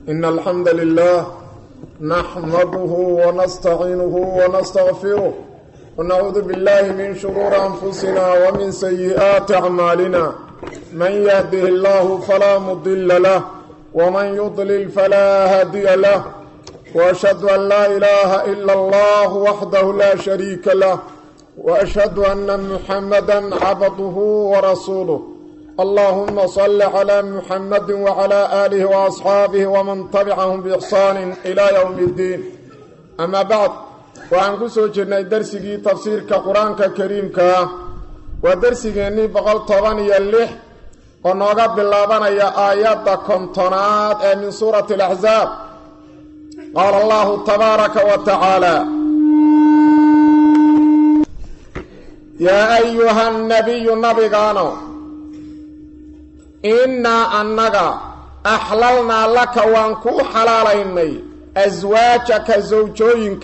إن الحمد لله نحمده ونستعينه ونستغفره ونعوذ بالله من شرور أنفسنا ومن سيئات أعمالنا من يهده الله فلا مضل له ومن يضلل فلا هادي له وأشهد أن لا إله إلا الله وحده لا شريك له وأشهد أن محمدا عبده ورسوله اللهم صل على محمد وعلى آله وأصحابه ومن تبعهم بإحسان إلى يوم الدين أما بعد وعن كسوجنا درسي تفسير كقرآن كريم ودرسي بقل طبان يلح ونوغب بالله يا آيات كنتنات من سورة الأحزاب قال الله تبارك وتعالى يا أيها النبي نبيغانو إنا أنك أحللنا لك وانكو حلاليني أزواجك زوجوينك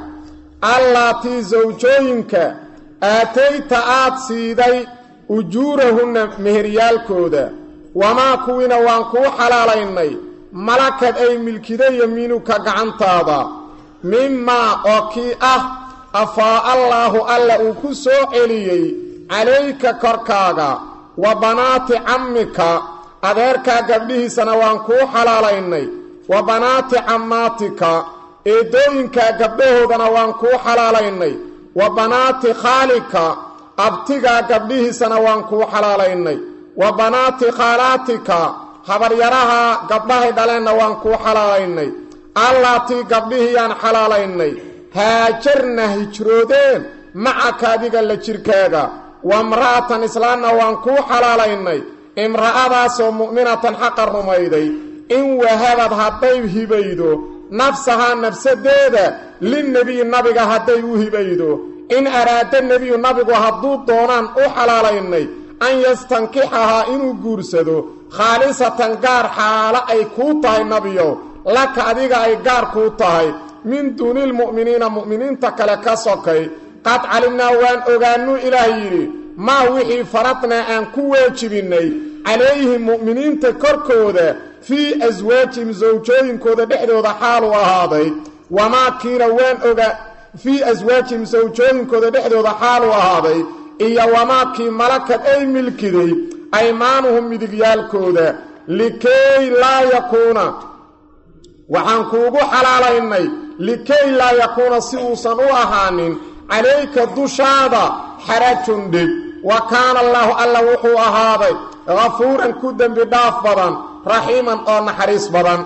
التي زوجوينك آتيت سيدي أجورهن مهريالكودا وما كوين وانكو حلاليني ملكت أي ملكدي يمينك قعنتادا مما أوكي أفاء الله ألا أكسو إليي عليك كركاغا وبنات عمك أذيرك قبله سنوان كو حلاليني وبنات عماتك إيدوينك قبله سنوان كو حلاليني وبنات خالك أبتك قبله سنوان كو حلاليني وبنات خالاتك خبر يراها قبله دلين وان كو حلاليني التي قبله يان حلاليني هاجرنا هجرودين معك هذه اللي وامرأة إسلانا وانكو حلاليني امرأة سو مؤمنة حق الرميدي إن وهبت هاتيه هبيدو نفسها نفس ديدة للنبي النبي هاتيه هبيدو إن أراد النبي النبي هدود دونان حلاليني أن يستنكحها إنو قرسدو خالصة قار حالة أي كوتاي النبيو لك أديك أي قار كوتاي من دون المؤمنين مؤمنين تكالكا سوكي قد علمنا وان أغانو إلهي ما وحي فرطنا أن كواجبيني عليهم مؤمنين تكركودا في أزواجهم زوجين كودا بحدو دا حالو هذا وما كينا وان في أزواجهم زوجين كودا بحدو دا حالو هذا إيا وما كي ملكت أي ملكدي أيمانهم مدقيال كودا لكي لا يكون وحنكوغو حلاليني لكي لا يكون سيوصا وأهانين عليك الدشادة حرج دب وكان الله ألا وحو هذا غفورا كدا بداف بدن رحيما أو نحريس بدن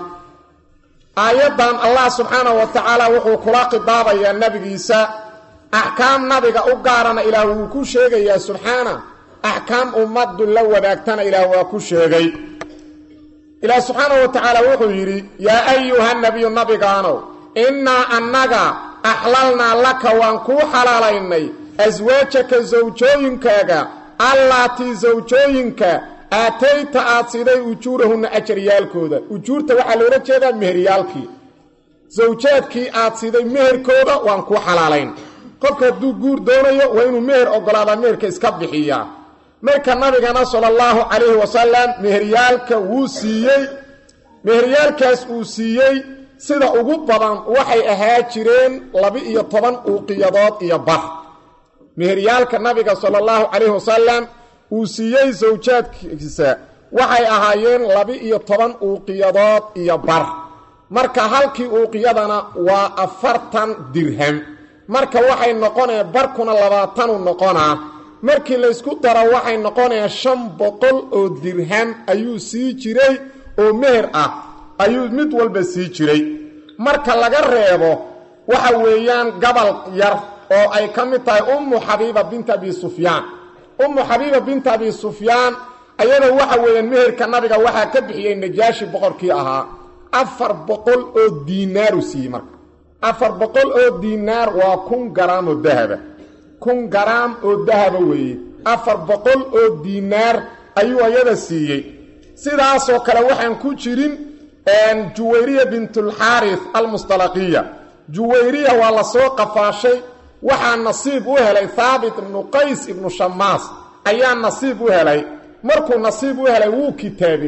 آيادا الله سبحانه وتعالى وحو كلاق بابا يا النبي عيسى أحكام نبيك أقارنا إلى وكو شيغي يا سبحانه أحكام أمد لو وداكتنا إلى وكو شيغي إلى سبحانه وتعالى وحو يري يا أيها النبي قانو إنا أنك أحللنا لك وانكو حلاليني أزواجك زوجوينك التي زوجوينك آتيت سيدي أجورهن أجريالكودا أجورت وحلورة جيدا مهريالكي زوجاتك سيدي مهركودا وانكو حلالين قبك دو قور دونيو وينو مهر أقلادا مهرك اسكبحيا مهرك النبي صلى الله عليه وسلم مهريالك وسيي مهريالك وسيي sida ugu badan waxay ahaa jireen 12 uqiyadood iyo bah meheryaalka nabiga sallallahu alayhi wasallam uu siiyay zawjaadkiisa waxay ahaayeen 12 uqiyadood iyo bar marka halkii uqiyadana waa 40 dirham marka waxay noqonay barkuna 20 noqonaa markii la isku daro waxay noqonay 500 oo dirham ayuu sii jiray oo meher ah ayuu mid walba sii jiray marka laga reebo waxa weeyaan gabal yar oo ay kamid tahay ummu habiba bint abi sufyan ummu habiba bint abi sufyan ayada waxa weeyaan meherka nabiga waxa ka bixiyay najaashi boqorkii ahaa 400 oo diinaar u sii marka 400 oo diinaar waa 1 gram oo dahab 1 gram oo dahab weeye 400 oo diinaar ayuu ayada siiyay sidaas oo kale waxaan ku jirin جويرية بنت الحارث المصطلقية جويرية والله سوق فاشي وحا نصيب وهلي ثابت بن قيس بن شماس أيان نصيب وهلي markuu nasiib u helay wuu kitaabay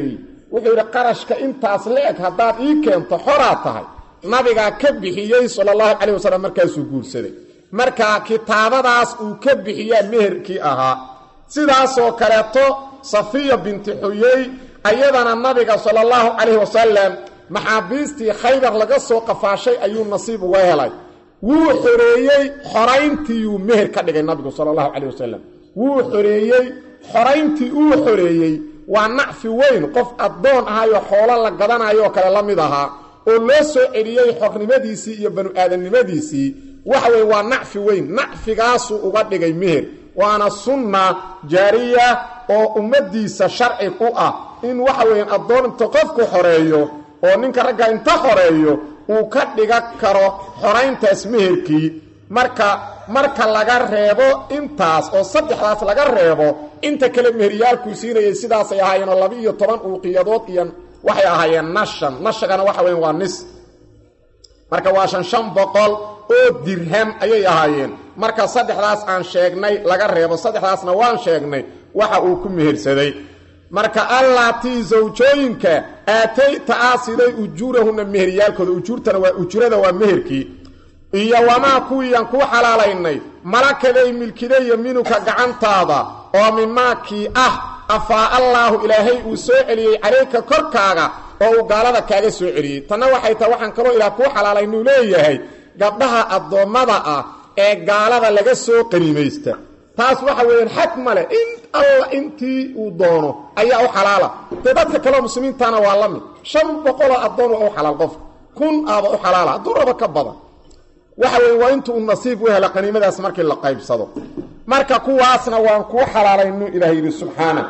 wuxuu yiri qarashka intaas leeg hadaad ii keento xoraa tahay nabiga ka bixiyay sallallahu alayhi wasallam markaasuu guursaday marka kitaabadaas uu ka bixiyaa meherkii ahaa sidaas oo kaleeto Safiya binti Huyay ayadana nabiga sallallahu alayhi wasallam maxaabiistii Khaybar laga soo qafaashay ayuu nasiib uga helay wuu xoreeyay xorayntii uu meher ka dhigay nabiga sallallahu alayhi wasallam wuu xoreeyay xorayntii uu xoreeyay waa nacfi weyn qof adoon ahayo xoolo la gadanayo kale la mid aha oo loo soo celiyay xornimadiisii iyo banu aadanimadiisii waxa way waa nacfi weyn nacfigaas uu uga dhigay meher waana sunna jaariya oo ummadiisa sharci u ah in waxa weyn adoonta qofku xoreeyo oo ninka ragga inta xoreeyo uu ka dhiga karo xorayntaas meherkii marka laga reebo intaas oo saddexdaas laga reebo inta kale meheriyaalku siinayay sidaas ay ahaayeen 12 uuqiyadood iyo waxay ahaayeen nashagana waxa weyn waa nis marka waa 500 oo dirham ayay ahaayeen marka saddexdaas aan sheegnay laga reebo saddexdaasna waan sheegnay waxa uu ku mehersaday marka allati zawjooyinka aatayta asiday ujurahuna meheriyaalkooda ujurtana waa ujurada waa meherkii iyo wama kuyan ku xalaalaynay malakaday milkiday yaminuka gacantaada oo mimaaki afa Allahu ilaahay uu soo celiyay calayka korkaaga oo gaalada kaaga soo celiyay tana waxay taa waxaan karo ilaa ku xalaalaynuu leeyahay gabdhaha adoomada ee gaalada laga soo qaniimaysta taas waxa weeyaan xaq male in Allah intii uu doono ayaa u xalaala dadka kale muslimiintana waa la mid 500 adoon oo xalaal qof kun aaba u xalaala duraba ka badan waxa weey waa intuu nasiib u hela qaniimadaas markii la qaybsado marka kuwaasna waan ku xalaalaynu ilaahay subhanahu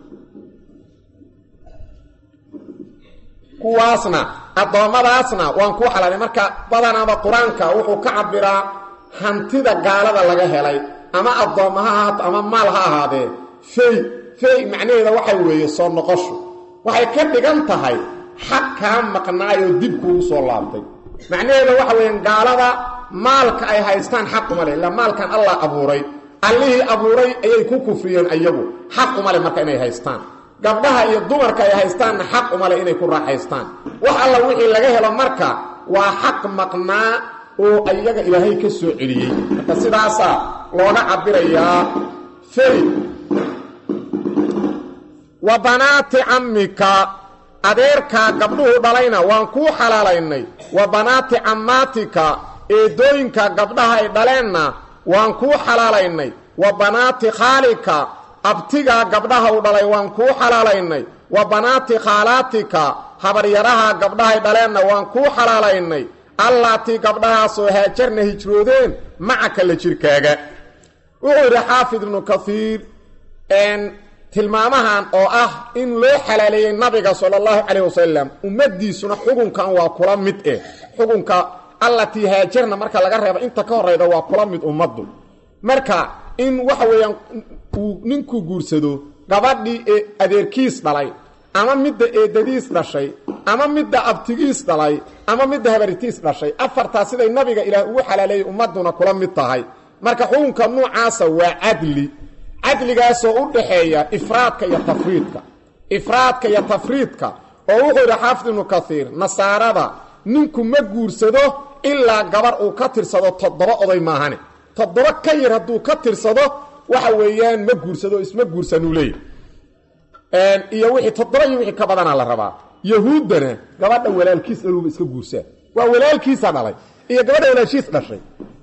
kuwaasna adoomadaasna waan ku xalaalay marka badanaaba quraanka wuxuu ka cabiraa hantida gaalada laga helay ama adoomaha ama maal ha ahaadee shay macnaheedu waxa weeye soo noqosho waxay ka dhigan tahay xaq ka maqnaayo dib ku soo laabtay macnaheedu waxa weeyaan gaalada maalka ay haystaan xaq uma leh la maalkan Allah abuuray allihii abuuray ayay ku kufriyeen ayagu xaq uma leh marka inay haystaan gabdhaha iyo dumarka ay haystaan xaq uma leh inay ku raaxaystaan wax alla wixii laga helo marka waa xaq maqnaa oo ayaga ilaahay ka soo celiyay marka sidaas looga cabirayaa shay wa banaati ammika adeerka gabdhuhu dhalayna waan ku xalaalaynay wa banaati ammatika eedooyinka gabdhaha ay dhaleenna waan ku xalaalaynay wa banaati khalika abtiga gabdhaha u dhalay waan ku xalaalaynay wa banaati khalatika habaryaraha gabdhaha ay dhaleenna waan ku xalaalaynay allati gabdhaha soo haajarna hijroodeen macaka la jirkaaga wuxuu xaafid ibn kathir tilmaamahan oo in loo xalaaleeyay nabiga sallallahu alayhi wasallam ummadiisuna xukunkan waa kula mid xukunka allati haajarna marka laga reebo inta ka horeyda waa kula mid ummadu marka in waxa weeyaan ninku guursado gabadhii adeerkiis dhalay ama midda eedadiis dhashay ama midda abtigiis dhalay ama midda habartiis dhashay afarta siday nabiga ilaahay ugu xalaaleeyay ummaduna kula mid tahay marka xukunka noocaas waa adligaas oo u dhaxeeya ifraadka iyo tafriidka oo wuxuu xaafid ibn kathir nasaarada ninku ma guursado ilaa gabar uu ka tirsado 7 oday maahane 7 ka yar haduu ka tirsado waxa weeyaan ma guursado isma guursanu leeyahay iyo wixii 7 iyo wixii ka badan la rabaa yahuudana gabadha walaalkiis dhaluba iska guursaa waa walaalkiisa dhalay iyo gabadha walaashiis dhashay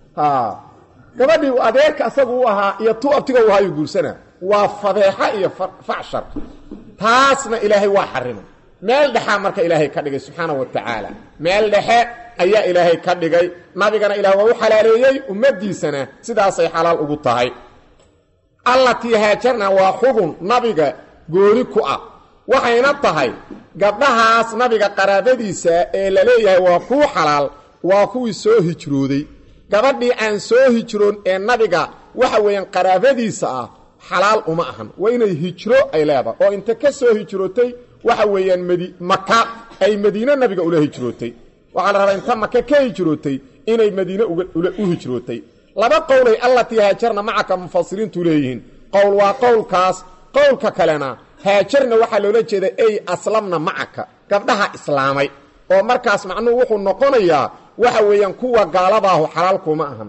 gabadhi adeerka asagu ahaa iyo tu abtiga uu hayo guursana waa fadeexa iyo facshar taasna ilaahay waa xarimay meel dhaxa marka ilaahay ka dhigay subhanahu wa ta'ala meel dhaxe ayaa ilaahay ka dhigay nabigana ilaahay waa u xalaaleeyay ummadiisana sidaas ay xalaal ugu tahay allati haajarna waa xugun nabiga gooni ku waxayna tahay gabdhahaas nabiga qaraabadiisa ee la leeyahay waa ku xalaal waa kuwii soo hijrooday gabadhii aan soo hijroon ee nabiga waxa weeyaan qaraabadiisa xalaal uma ahan waa inay hijro ay leedahay oo inta ka soo hijrootay waxa weeyaan Makka ay Madiina nabiga ula hijrootay waxa la rabaa inta Makka ka hijrootay inay Madiina u hijrootay laba qowlay allati haajarna macaka mufassiriintu leeyihiin qowl waa qowlkaas qowlka kalena haajarna waxaa loola jeeda ay aslamna macaka gabdhaha islaamay oo markaas macnuhu wuxuu noqonayaa waxa weeyaan kuwa gaaladaahu xalaal kuma ahan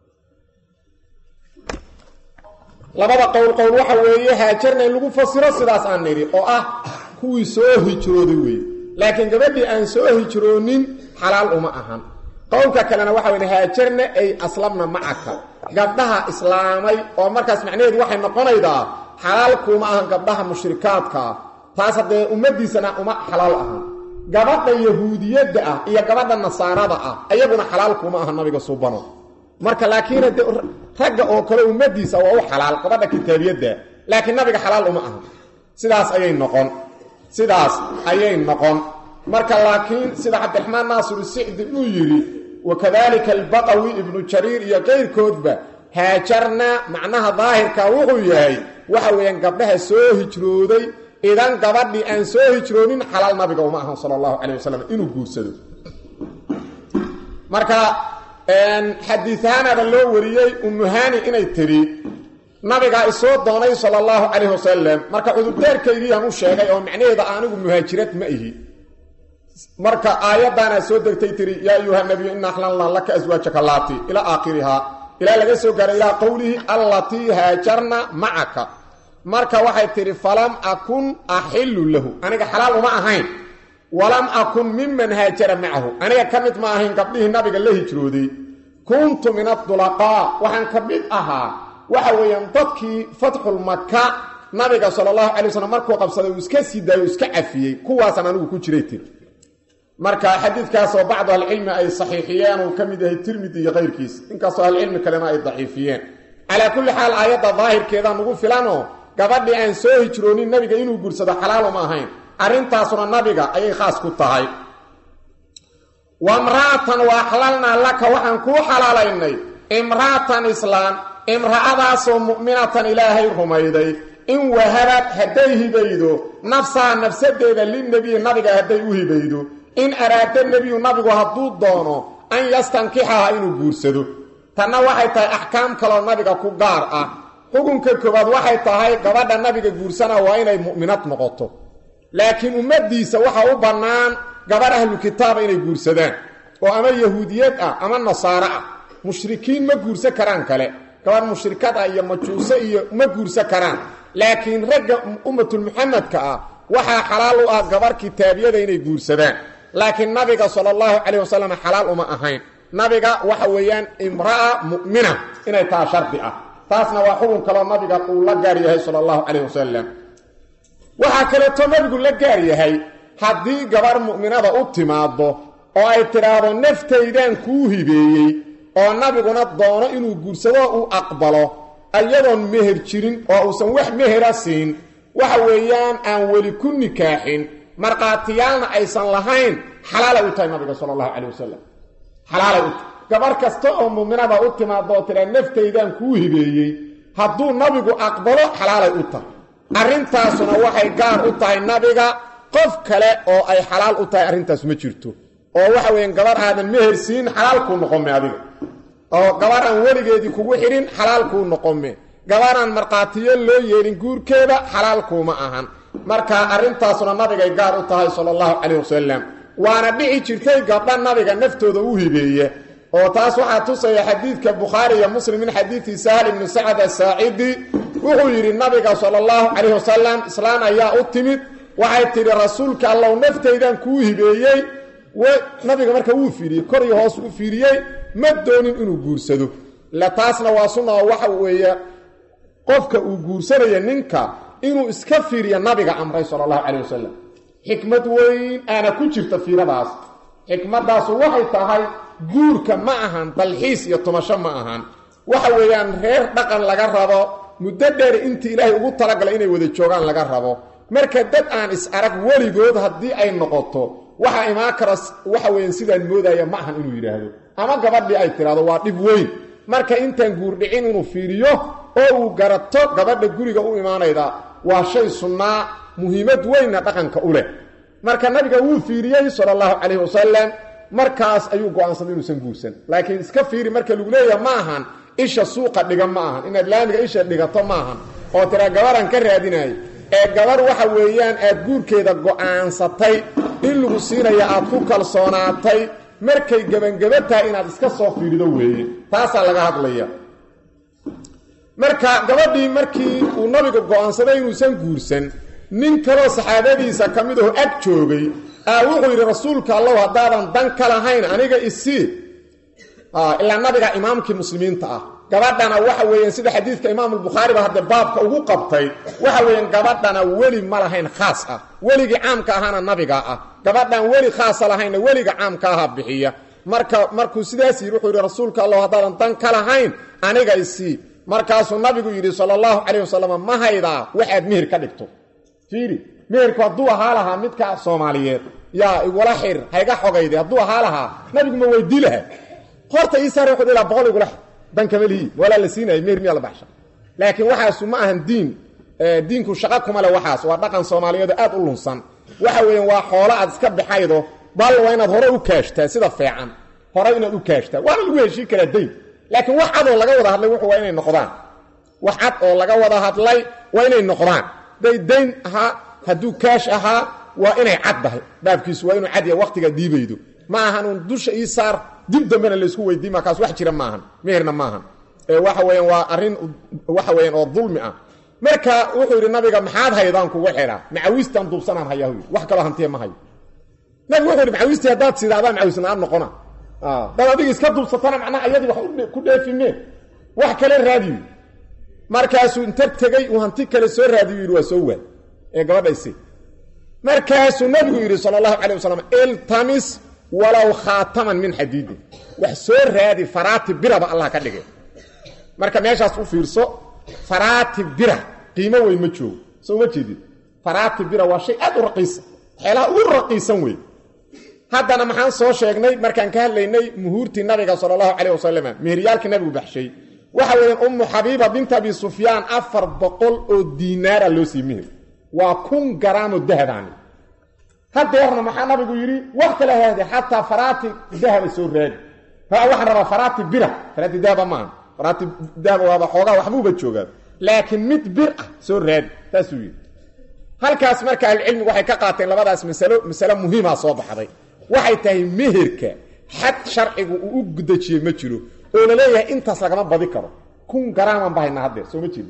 labada qowl waxa weeye haajarna in lagu fasiro sidaas aan niri oo ah kuwii soo hijrooday weeye laakiin gabadhii aan soo hijroonin xalaal uma ahan qowlka kalena waxa weeye haajarna ay aslamna macaka gabdhaha islaamay oo markaas macnaheedu waxay noqonaydaa xalaal kuma ahan gabdhaha mushrikaadka taas hadee ummadiisana uma xalaal ahan gabadha yahuudiyada ah iyo gabadha nasaarada ah ayaguna xalaal kuma ahan nabiga subhano marka laakiin ragga oo kale ummadiisa waa u xalaal gabadha kitaabiyada laakiin nabiga xalaal uma ahan sidaas ayay noqon marka laakiin sida Abdurrahman Nasir Sa'di uu yiri وكذلك البقوي ابن جرير iyo qeyrkoodba haajarna macnaha daahirka wuxuu yahay waxa weeyaan gabdhaha soo hijrooday idan gabadhii aan soo hijroonin xalaal nabiga uma ahan sallallahu alayhi wasallam inuu guursado marka xadiisaana loo wariyay ummuhani inay tiri nabiga isoo doonay sallallahu alayhi wasallam marka cudurdaarkeedii aan u sheegay oo macnaheedu aanigu muhaajirad ma ihi marka aayadana soo degtay tiri ya ayuha nabiy inna ahlalna laka azwajaka allati ila aakhiriha ila laga soo gaaray ila qawlihi allati haajarna ma'aka marka waxay tiri falam akun ahillu lahu aniga xalaal uma ahayn walam akun mimman haajara ma'ahu aniga kamid ma ahayn gabdhihi nabiga la hijrooday kuntu min ad-dulaqa waxaan kamid ahaa waxa weeyaan dadkii fathul makkah nabiga sallallahu alayhi wasallam markuu qabsaday uu iska sidaayo iska afiyay kuwaasan anigu ku jiray tiri marka xadiidkaas oo bacd al-ilm ay saxiixiyeen oo kamid yahay Tirmidhi iyo qeyrkiis inkaas oo al-ilm kalena ay daciifiyeen ala kulli xaal aayada daahirkeeda nagu filano gabadhii aan soo hijroonin nabiga inuu guursado xalaal uma ahayn arintaasuna nabiga ayay khaas ku tahay wa imra'atan wa ahlalna laka wa an ku halalaynay imra'atan islam imra'adaasoo mu'minatan ilaahay rumayday in wahabat hadayhi baydo nafsadeeda lin nabi nabiga haday u hibaydo in araada nabiyu nabigu hadduu doono an yastankixa inuu guursado tanna waxay tahay ahkaam kale nabiga ku gaar ah xukunka koobaad waxay tahay gabadha nabiga guursana waa inay mu'minad noqoto laakiin ummadiisa waxa u banaan gabadha ahlu kitaab inay guursadaan oo ama yahuudiyad ah ama nasaara ah mushrikiin ma guursan karaan kale gabadh mushrikad ah iyo majuusa iyo ma guursan karaan laakiin ragga ummatul muhammadka ah waxa xalaal u ah gabar kitaabiyada inay guursadaan laakiin nabiga sallallahu alayhi wasallam xalaal uma ahayn nabiga waxa weeyaan imraa mu'mina inay taa shardi ah taasna waa xukun kale nabiga uu la gaar yahay sallallahu alayhi wasallam waxa kale to nabigu la gaar yahay hadii gabar mu'minada u timaado oo ay tiraado naftaydan ku hibeeyay oo nabiguna doono inuu guursado uu aqbalo ayadoon meher jirin oo uusan wax mehera siin waxa weeyaan aan wali ku nikaaxin marqaatiyaalna aysan lahayn xalaal u tahay nabiga sallallahu alayhi wasallam xalaal u gabar kasta oo mu'minada u timaado tira naftaydan ku hibeeyay hadduu nabigu aqbalo xalaal u tahay arintaasuna waxay gaar u tahay nabiga qof kale oo ay xalaal u tahay arintaas ma jirto oo waxa weeyaan gabar aadan meher siin xalaal ku noqon adiga oo gabaran weligeedii kugu xirin xalaal ku noqon gabaran marqaatiyo loo yeelin guurkeeda xalaal kuma ahan marka arintaasuna nabiga gaar u tahay sallallahu alayhi wasallam waana dhici jirtay gabdha nabiga naftooda u hibeeyay oo taas waxa tusaya xadiidka Bukhari iyo Muslim min xadiisi Sahal ibn Sa'd as-Sa'idi wuxuu yiri nabiga sallallahu alayhi wasallam islaan ayaa u timid waxay tiri rasuulka Allah naftaydan ku hibeeyay nabiga marka uu fiiriyay kor iyo hoos u fiiriyay ma doonin inuu guursado la taasna waa sunna waxa weeye qofka uu guursanaya ninka inuu iska fiiriyo nabiga amray sallallahu alayhi wasallam xikmad weyn ana ku jirta fiiradaas xikmadaas waxay tahay guurka ma ahan dalxiis iyo tumasho ma ahan waxa weeyaan reer dhaqan laga rabo muddo dheer intii ilaahay ugu talagalay inay wada joogaan laga rabo marka dad aan is arag waligood hadii ay noqoto waxa imaan kara waxa weeyaan sidaan moodaya ma ahan inuu yiraahdo ama gabadhii ay tiraado waa dhib weyn marka intaan guur dhicin inuu fiiriyo oo uu garato gabadha guriga u imaanayda waa shay sunnah muhiimad weyn dhaqanka u leh marka nabiga uu fiiriyay sallallahu alayhi wasallam markaas ayuu go'aansaday inuu san guursan laakiin iska fiiri marka lagu leeyahay ma ahan isha suuqa dhiga ma ahan inaad laamiga isha dhigato ma ahan oo tira gabaran ka raadinay ee gabar waxa weeyaan aad guurkeeda go'aansatay in lagu siinaya aad ku kalsoonaatay markay gabangaba tahay inaad iska soo fiirido weeye taasaa laga hadlaya marka gabadhii markii uu nabiga go'aansaday inuusan guursan nin kaloo saxaabadiisa ka mid ah ag joogay wuxuu yidhi rasuulka allow haddaadan dan ka lahayn aniga isii ilaa nabiga imaamkii muslimiinta ah gabadhana waxa weeyaan sida xadiidka imaam al-Bukhari ba hadda baabka ugu qabtay waxa weeyaan gabadhana weli ma lahayn khaas ah weligii caamka ahana nabiga ah gabadhan weli khaas lahayn weliga caamka ah bixiya markuu sidaas yiri wuxuu yiri rasuulka Allah hadaan tan kala hayn aniga isii markaasuu nabigu yiri sallallahu alayhi wasallam ma hayda waxaad mihir ka dhigto fiiri mihirku haduu ahaalaha midka Soomaaliyeed yaa wala xir hayga xogayde haduu ahaalaha nabigu ma weydiilaha qorta isaar wuxuu ila boqol igula dan kamali wala la siinay mihir miya la baxsha laakiin waxaas ma ahan diinku shaqo kuma leh waxaas waa dhaqan Soomaaliyeed aad u lunsan waxa weeyaan waa xoolo aad iska bixaydo bal waa inaad hore u kaashtaa sida fiican hore inaad u kaashtaa waa lagu heshii kala deyn laakiin wax cad oo laga wada hadlay wuxuu waa inay noqdaan wax cad oo laga wada hadlay waa inay noqdaan deyn haduu kaash ahaa waa inay caddahay baabkiisu waa inuu cad yahay waqtiga diibaydo ma ahan dusha isaar dib dambena la isku weydiima kaas wax jira ma ahan meherna ma ahan waxa weeyaan waa arin waxa weeyaan oo dulmi ah marka wuxuu yiri nabiga maxaad haydaan kugu xira macawistan dubsanaan hayahu wax kala hantiye ma hayo nabigu wuxuu yiri macawisti hadaad sidaadaan macawisnaan noqona dabadiga iska dubsatana macnaha ayadii wax ku dheefimeen wax kale raadiyo markaasuu inta tagay uu hanti kale soo raadiyo yiri waa soo waan gabadhaysi markaasuu nabigu yiri sallallahu alayhi wasallam iltamis walaw khataman min hadid wax soo raadi faraati biraba Allah ka dhigay marka meeshaas u fiirso faraati bira qiimo weyn ma joogo soo ma jeedid faraati bira waa shay aad u raqiis xeelaha u raqiisan weey haddana maxaan soo sheegnay markaan ka hadlaynay muhuurtii nabiga sallallahu alayhi wasallam meheriyalka nabigu baxshay waxa weeyaan ummu habiba bint abi sufyaan 400 oo diinaar loo siimay waa 1 gram oo dahabaan hadeerna maxaa nabigu yiri wax kale haday hatta faraati dahab soo raadi waxa raba faraati bira faraati dahab ma faraati dahab waa xooga waxbuuba joogaa laakiin mid bir soo raadi taasuu yiri halkaas marka cilmigu waxay ka qaateen labadaas mas'alo muhiim ah soo baxday waxay tahay meherka xad sharcigu uu gudajiyay ma jiro oo la leeyahay intaas lagama badi karo 1 gram aan bahayna hadda soo ma jiro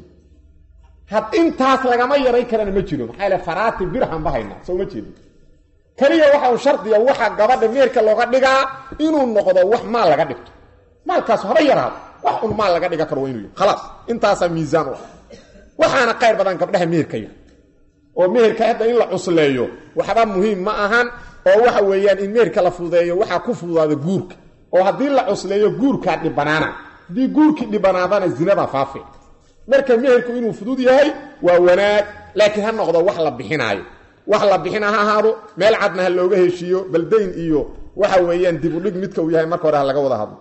had intaas lagama yaray karana ma jiro maxay la faraati birhan bahayna soo ma jiro kaliya waxa uu shardiya waxa gabadha meherka looga dhigaa inuu noqdo wax maal laga dhigto maalkaas haba yaraado wax un maal laga dhiga karo inuu khalaas intaas miisaan waxaana qayr badan gabdhaha meherka oo meherka hadda in la cusleeyo waxba muhiim ma ahan oo waxa weeyaan in meherka la fudeeyo waxa ku fududaada guurka oo hadii la cusleeyo guurka dhibanaana hadii guurki dhibanaadana zinada faafi marka meherku inuu fudud yahay waa wanaag laakiin ha noqdo wax la bixinaayo wax la bixinaha ahaado meel cadna looga heshiyo baldeyn iyo waxa weeyaan dib u dhig midka uu yahay marka hore laga wada hadlo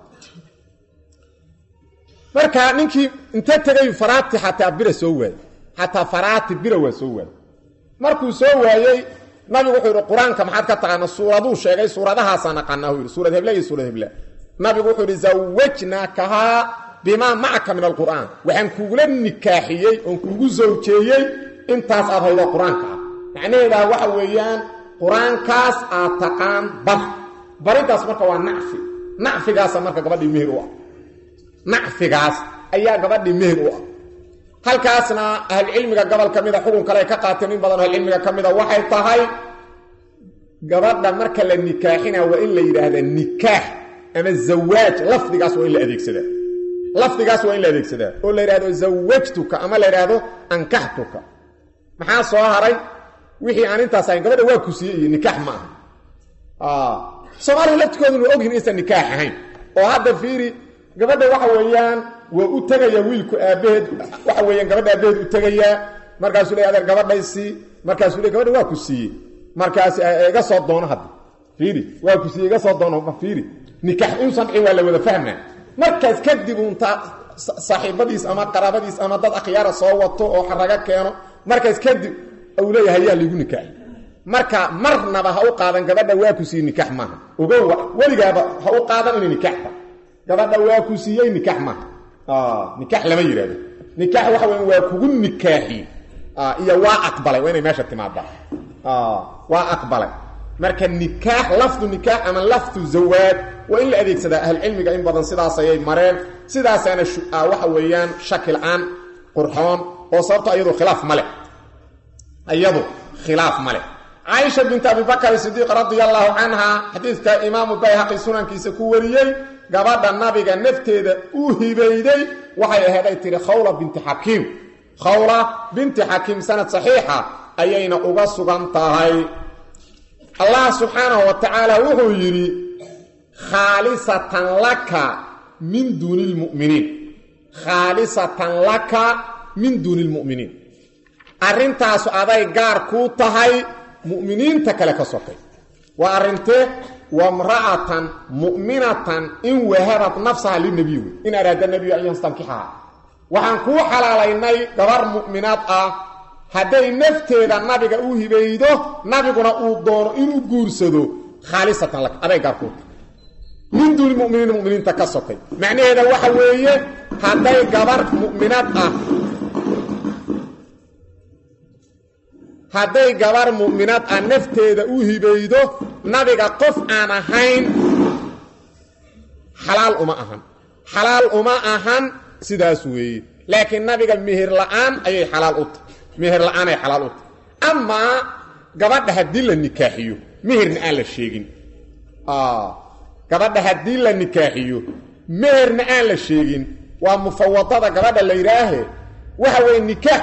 marka ninkii inta tagay faraati hatta bira soo waay hatta faraati bira waa soo waay markuu soo waayay nabigu wuxuu yiri quraanka maxaad ka taqaana suuraduu sheegay suuradahaas aan aqaanahay yiri suurad hebla iyo suurad hebla nabigu wuxuu yiri zawajnakaha bima ma'aka min alquran waxaan kuula nikaaxiyay oo kuugu zawjeeyay intaas aad haydo quraanka macnaheedu waxa weeyaan quraankaas aad taqaan barintaas marka waa nacfigaas marka gabadhii meher u ah nacfigaas ayaa gabadhii meher u ah halkaasna ahl cilmiga gobol kamida xukun kale ka qaateen in badan ahl cilmiga kamida waxay tahay gabadha marka la nikaaxina waa in la yiraahdo nikaax ama zawaaj lafdigaas waa in la adeegsadaa oo la yiraahdo zawajtuka ama la yiraahdo ankahtuka maxaa soo haray wixii aan intaas ahayn gabadha waa ku siiyay nikaax ma Soomaaliya laftigoodu oo ogin inta nikaax ahayn oo hadda fiiri gabadha waxa weeyaan waa u tagaya wiilku aabaheed waxa weeyaan gabadha aabaheed u tagaya markaas uu leeyahay gabadhaysi markaas uu leeyahay gabadha waa ku siiyay markaas iga soo doono hadda fiiri waa ku siiyay iga soo doono ma fiiri nikaax in sanci waa la wada fahmaa markaas kadib unta saaxiibadiis ama qaraabadiis ama dad akhyaara soo wato oo xaraga keeno markaas kadib uu leeyahay yaa ligu nikaax marka marnaba ha u qaadan gabadha waa ku siiyay nikaax ma ogow waligaaba ha u qaadan in nikaaxta gabadha waa ku siiyay nikaax ma nikaax lama yiraahdo nikaax waxa weyn waa kugu nikaaxi iyo waa aqbalay waa inay meesha timaada waa aqbalay marka nikaax lafdu nikaax ama lafdu zawaaj waa in la adeegsada ahl cilmiga in badan sidaas ayay mareen sidaasana waxa weeyaan shakil aan qurxoon oo sababta ayadu khilaaf male Aisha bint Abi Bakr Siddiq radiyallahu anha hadithka Imam Bayhaqi sunankiisa ku wariyay gabadha nabiga nafteeda uu hibayday waxay ahayd tiri Khawla binti Hakim sanad sahiha ayayna uga sugan tahay Allah subhanahu wa ta'ala wuxuu yiri khalisatan laka min dunil mu'minin arintaas aday gaar ku tahay mu'miniinta kale ka sokay wa arinte wa imra'atan mu'minatan in wahabat nafsaha lin nabiy in arada nabiy an yastankiha waxaan ku xalaalaynay gabar mu'minaad ah haday nafteeda nabiga uu hibaydo nabiguna uu doono inuu guursado khalisatan lak aday gaar ku min dul mu'miniinta ka sokay macnaheedu waxa weeye haday gabar mu'minaad ah hadday gabar mu'minaad ah nafteeda u hibaydo nabiga qof aan ahayn xalaal uma ahan sidaas weeye laakiin nabiga meher la'aan ayay xalaal u tahay ama gabadha hadii la nikaaxiyo meherna aan la sheegin gabadha hadii la nikaaxiyo meherna aan la sheegin waa mufawadada gabadha la yiraahe waxa weeye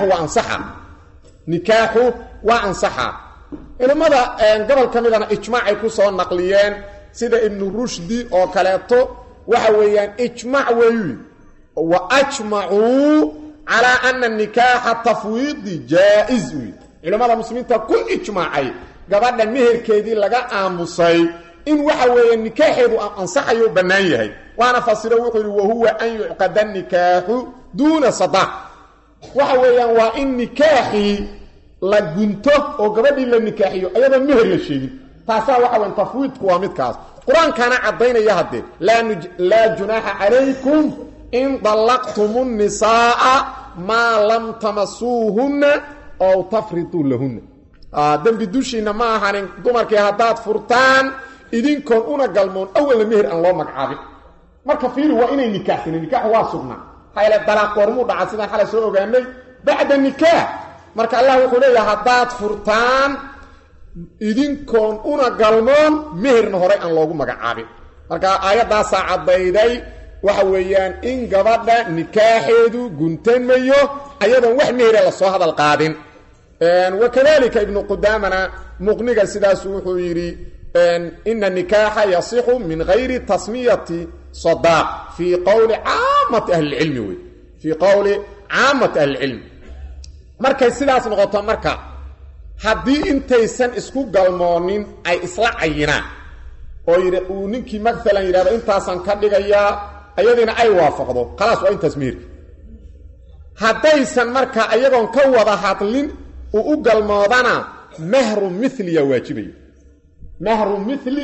nikaaxu waa ansaxa ilmada gobol kamidana ijmaac ay ku soo naqliyeen sida ibn rushdi oo kaleeto waxa weeyaan ijmaac weeyu wa ajma'u ala anna nikaaha tafwiid jaiz ilmada muslimiinta ku ijmaacay gabadha meherkeedii laga aamusay in waxa weeyaan nikaaxeedu ansaxayo banaan yahay waana fasiro wuxuu yiri huwa an yuqada nikaahu duna sadaq waxa weeyaan waa in nikaaxi la gunto oo gabadhii la nikaaxiyo ayada meher la sheegin taasa waxa weyn tafwiidku waa midkaas quraankana cadeynaya hadee la junaha alaykum in dalaqtumun nisaa ma lam tamassuhunna aw tafridu lahunna dambi dushina ma ahanin dumarkii hadaad furtaan idinkoon una galmoon awal meher aan loo magacaabin marka fiiri waa inay nikaaxin nikaax waa sugnaa hayla dalaq qormu dhaca sidaan xalay soo ogaanay bacda nikaax marka Allah wuxuu leeyahay hadaad furtaan idinkoon una galmoon meherna hore aan loogu magacaabin marka aayadaas cadayday waxa weeyaan in gabadha nikaaxeedu guntanmayo ayadan wax meher la soo hadal qaadin wakadalika ibn qudamana muqniga sidaas wuxuu yiri inna nikaaha yasihu min ghairi tasmiyati sadaq fi qawli 'ammati ahli al-'ilm fi qawli 'ammati ahli al-'ilm markay sidaas noqoto marka hadii intaysan isku galmoonin ay isla cayinaan oo uu ninkii magalan yiraahdo intaasan ka dhigaya ayadina ay waafaqdo khalaas waa intaas meherka hadaysan marka ayagoon ka wada hadlin u galmoodana mahru mithli ya waajibayo mahru mithli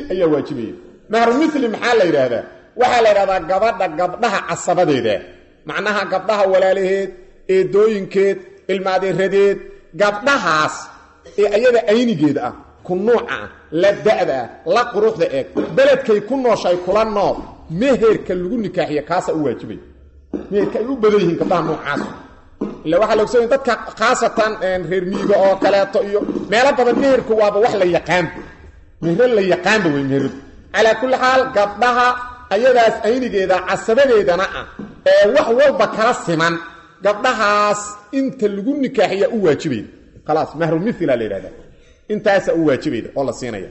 maxaa la yiraahdaa waxa la yiraahdaa gabadhaha casabadeeda macnaha gabdhaha walaalaheed eedooyinkeed ilmaadeeradeed gabdhahaas ee ayada aynigeeda ah ku nooca la da'da la quruxda ee beledkay ku nooshay kula nool meherka lagu nikaaxiyo kaasa u waajibay meherka ay u badan yihiin gabdhaha noocaas ila waxa lagu soo dadka khaasatan reer miyiga oo kaleeto iyo meelo badan meherku waaba wax la yaqaan meher la yaqaan way meher ala kulli xaal gabdhaha ayadaas aynigeeda casabadeedana ah ee wax walba kala siman gabdhahaas inta lagu nikaaxiyo u waajibay خلاص مهر مثل ليلada intaas u waajibay oo la siinaya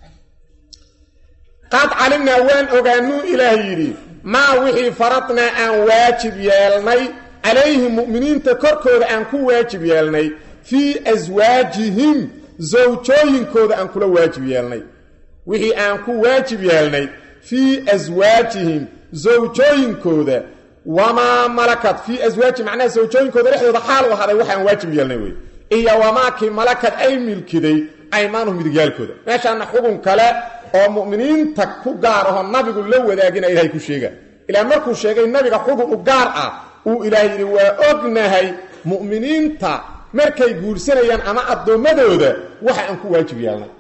qad alimna waan ogaanu ilaahi ma wixii faradna aan waajib yeelnay alayhim mu'miniinta korkooda aan ku waajib yeelnay fi azwaajihim zawjooyinkooda aan kula waajib yeelnay wixii aan ku waajib yeelnay fi azwaajihim zawjooyinkooda wama malakat fi azwaaji macna zawjooyinkooda dhexdooda xaal u haday waxaan waajib yeelnay way iyo wamaaki malakad ay milkiday aymaanu midigaalkooda meeshaan xugun kale oo mu'miniinta ku gaar ah nabigu la wadaagina ilaahay ku sheega ilaa markuu sheegay nabiga xugun u gaar ah uu ilaahay waa ognahay mu'miniinta markay guursanayaan ama addoommadooda waxa aan ku waajib yeelnay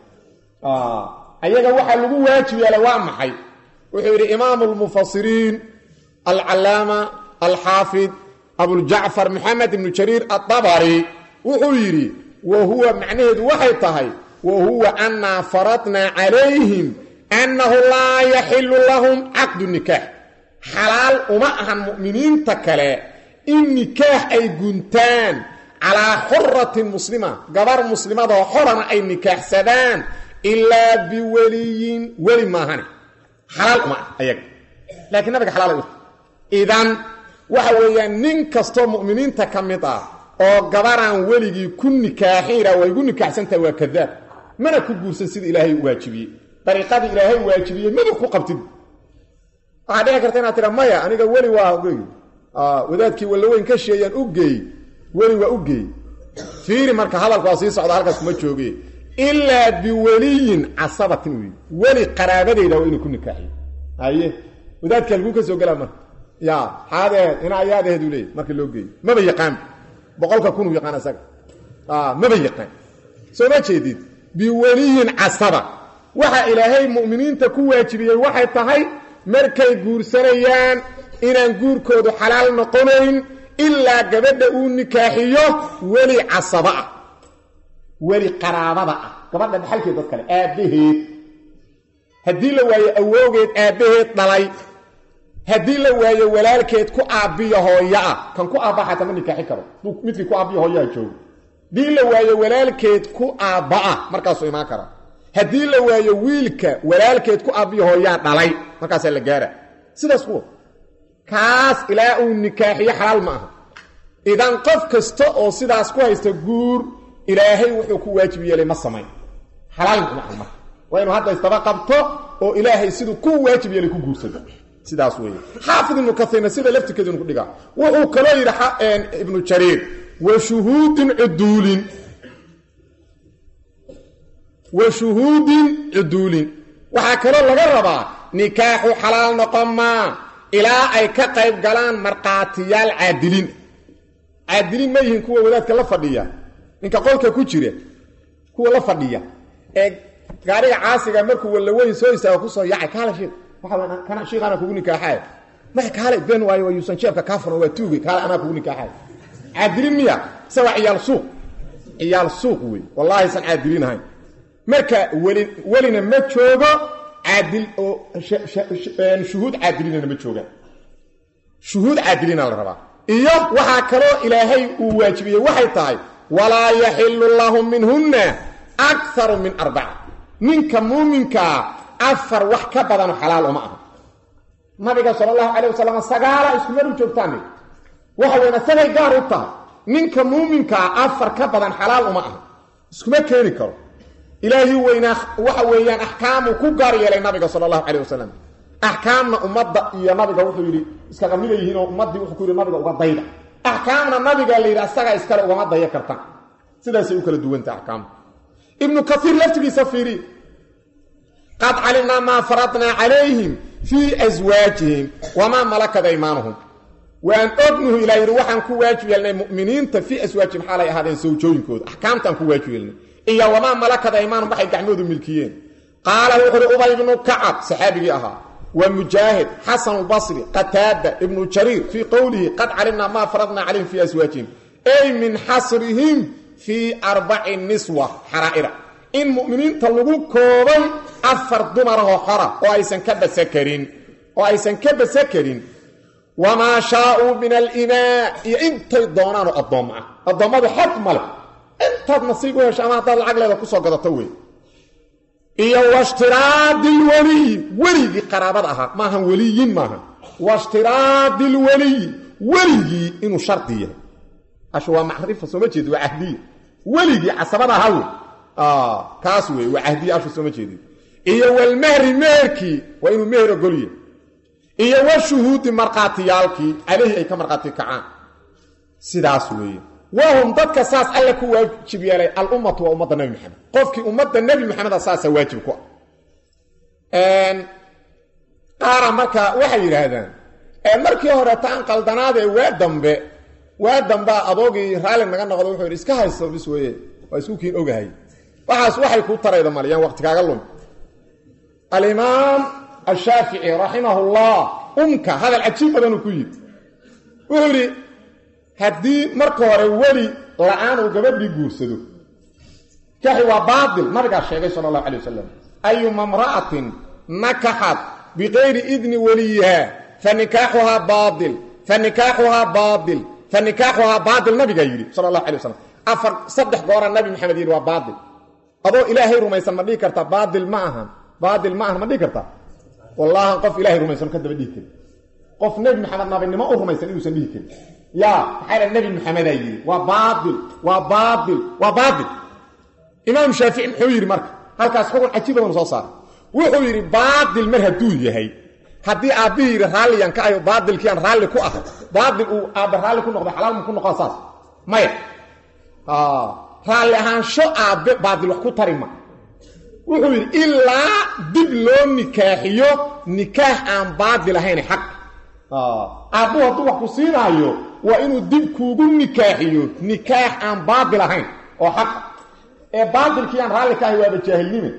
ayaga waxa lagu waajib yeelay waa maxay wuxuu yidhi imaamu lmufasiriin alcalaama alxaafid abuljacfar maxamed ibnu jariir addabari wuxuu yidhi wa huwa macnaheedu waxay tahay wa huwa annaa faradnaa calayhim annahu laa yaxilu lahum caqdu nikaax xalaal uma ahan mu'miniinta kale in nikaax ay guntaan calaa xuratin muslima gabar muslimadoo xorana ay nikaaxsadaan ilaa biweliyin weli maahane xalaal uma ah ayaga laakiin nabiga xalaal ay u idan waxa weeyaan nin kastoo mu'miniinta ka mid ah oo gabaraan weligii ku nikaaxina way igu nikaaxsantahay waa kadaab mana ku guursan sida ilaahay u waajibiyey dariiqadii ilaahay waajibiyey maba ku qabtid waxaa dhici karta inaad tira maya aniga weli waa geey wadaadkii walaweyn ka sheeyaan u geey weli waa u geey fiiri marka hadalku waa sii socda halkaas kuma jooge ilaa biweliyin casabatin weli qaraabadeyda waa inuu ku nikaaxiyo haye wadaadka halkuu ka soo galaa marka ya xaadeed ina ayaadaheedu leeyahy marka loo geeyo maba yaqaan boqolka kun u yaqaan asaga maba yaqaan soo ma jeedid biweliyin casaba waxa ilaahay mu'miniinta ku waajibiyey waxay tahay markay guursanayaan inaan guurkoodu xalaal noqonayn ilaa gabadha uu nikaaxiyo weli casaba ah weli qaraabada ah gabadha dhaxalkeed dad kale aabbaheed haddii la waayo awowgeed aabbaheed dhalay haddii la waayo walaalkeed ku aabbiyo hooyo ah kan ku aabba xataa ma nikaaxi karo midkii ku aabbiyo hooyaha joogo haddii la waayo walaalkeed ku aabba ah markaasuu imaan kara haddii la waayo wiilka walaalkeed ku aabbiyo hooyaa dhalay markaasaa la gaara sidaas kuwa kaas ilaa uu nikaaxiyo xalaal ma aha idan qof kasta oo sidaas ku haysta guur ilaahay wuxuu ku waajib yeelay ma samayn xalaal ma aha waa inuu hadda istaba qabto oo ilaahay siduu ku waajib yeelay ku guursado sidaas weeye xaafid ibnu kathirna sida laftirkeedu ku dhigaa wuxuu kaloo yidhi ibnu jariir wa shuhuudin cuduulin waxaa kaloo laga rabaa nikaaxu xalaal noqon maa ilaa ay ka qayb galaan markhaatiyaal caadiliin ma yihiin kuwa wadaadka la fadhiya ninka qolka ku jira kuwa la fadhiya ee gaariga caasiga markuu walaweyn soo istaago kusoo yacay kaala sheekh kana sheekana kugu nikaaxay ma kaala been waayo yuusan jeebka ka furan waa tuugi kaala ana kugu nikaaxay caadiliin miya sawa ciyaal suuq wey wallahi san caadiliin ahayn marka welina ma joogo caadil oo shuhuud caadiliina ma joogaan shuhuud caadiliina la rabaa iyo waxaa kaloo ilaahay uu waajibiyey waxay tahay walaa yaxilu lahum minhunna akharu min 4 ninka muuminkaa 4 wax ka badan xalaal uma aha nabiga sallallahu alayhi wasallam sagaala isku mar u joogtaan waxa weena sagay gaar u tahay ninka muuminkaa 4 ka badan xalaal uma aha iskuma keeni karo ilaahi weyna waxa weeyaan ahkaamu ku gaar yeelay nabiga sallallahu alayhi wasallam ahkaamna ummadda iyo nabiga wuxuu yiri iska qamid yihiin oo ummadii wuxuu ku yiri nabiga uga dayda ahkaamna nabiga leeyahay asaga iskala uga daya karta sidaas ay u kala duwan tahay ahkaam ibn kathir laftigiisa safiri qad alimna ma faradna alayhim fi azwajihim wama malakat aymanuhum wa an abnuhu ila yiri waxan ku waajib yeelnay mu'miniinta fi azwajihim xalay ahaadeen sawjooyinkooda ahkaamtan ku waajib yeelnay iyo wama malakat aymanuhum waxay gacmoodu milkiyeen qaala wuxuu ubay ibn ka'ab saxaabiga ahaa ومجاهد حسن البصري قتادة ابن جرير في قوله قد علمنا ما فرضنا عليهم في أزواجهم أي من حصرهم في 4 نسوة حرائر إن مؤمنين طلقوا كوبا أفر دمره حرى وأيسن كب سكرين وما شاءوا من الإماء انت الضونان الضماء حق ملك انت نصيبه شامات العقل هذا كسو قدطوي iyo washtiraadil wali qaraabada aha ma ahan waliyin ma ahan washtiraadil wali inuu shartiyo ashu waa macrifa soo ma jeedo waa ahdi wali asabada haw kaas way waa ahdi ashu soo ma jeedo iyo wal meherki waa inuu meher goliyo iyo wa shuhuudi marqaatiyalki alayhi ay ka marqaati kacaan sidaas weeye وهم ضدك ساس الله كو واجب يلي الامه وامه النبي محمد قفكي امه النبي محمد اساس واجب كو قارا marka waxay yiraahdaan markii hore taan qaldanaade waa dambe waadan baa adoogii raali naga noqdo wuxuu iska haysto bis weeye waa isku kiin ogahay waxaas waxay ku tarayda maliyaan waqti kaaga lum al-imam al-shafi'i rahimahullah hada al-ajib badan ku yid wuxuu hadii marka hore wali la'aan uu gabadhii guursado kaxi waa baadil nabiga sheegay sallallahu alayhi wasallam ayu mamra'atin nakahat bighayri idni waliha fanikahuha baadil فنكاحها باطل نبي يري صلى الله عليه وسلم افر صدح غورا نبي محمد يري وا باطل ابو الهي رميسن ما دي كرتا باطل ما ما دي كرتا والله قف الهي رميسن كدب دي كده قف نبي محمد نبي ما رميسن يوسن دي كده يا حال النبي محمد يري وا باطل امام شافعي حوير مرك halkaas xukun cajiib ah soo saar wuxuu yiri baadil mar haduu yahay hadii aabir raaliyan ka ayo baadilkii aan raali ku ah baadil uu aab raali ku noqdo xalaal ku noqo saas may raali ahaan soo aab baadil wax ku tarima wuxuu yiri illa dib loo nikaaxiyo nikaah aan baadil ahayn xaq aabbu haduu wax ku siinayo waa inuu dib kuugu nikaaxiyo nikaah aan baadil ahayn oo xaq ee baadilkii aan raali ka ayo waa jaahilnimo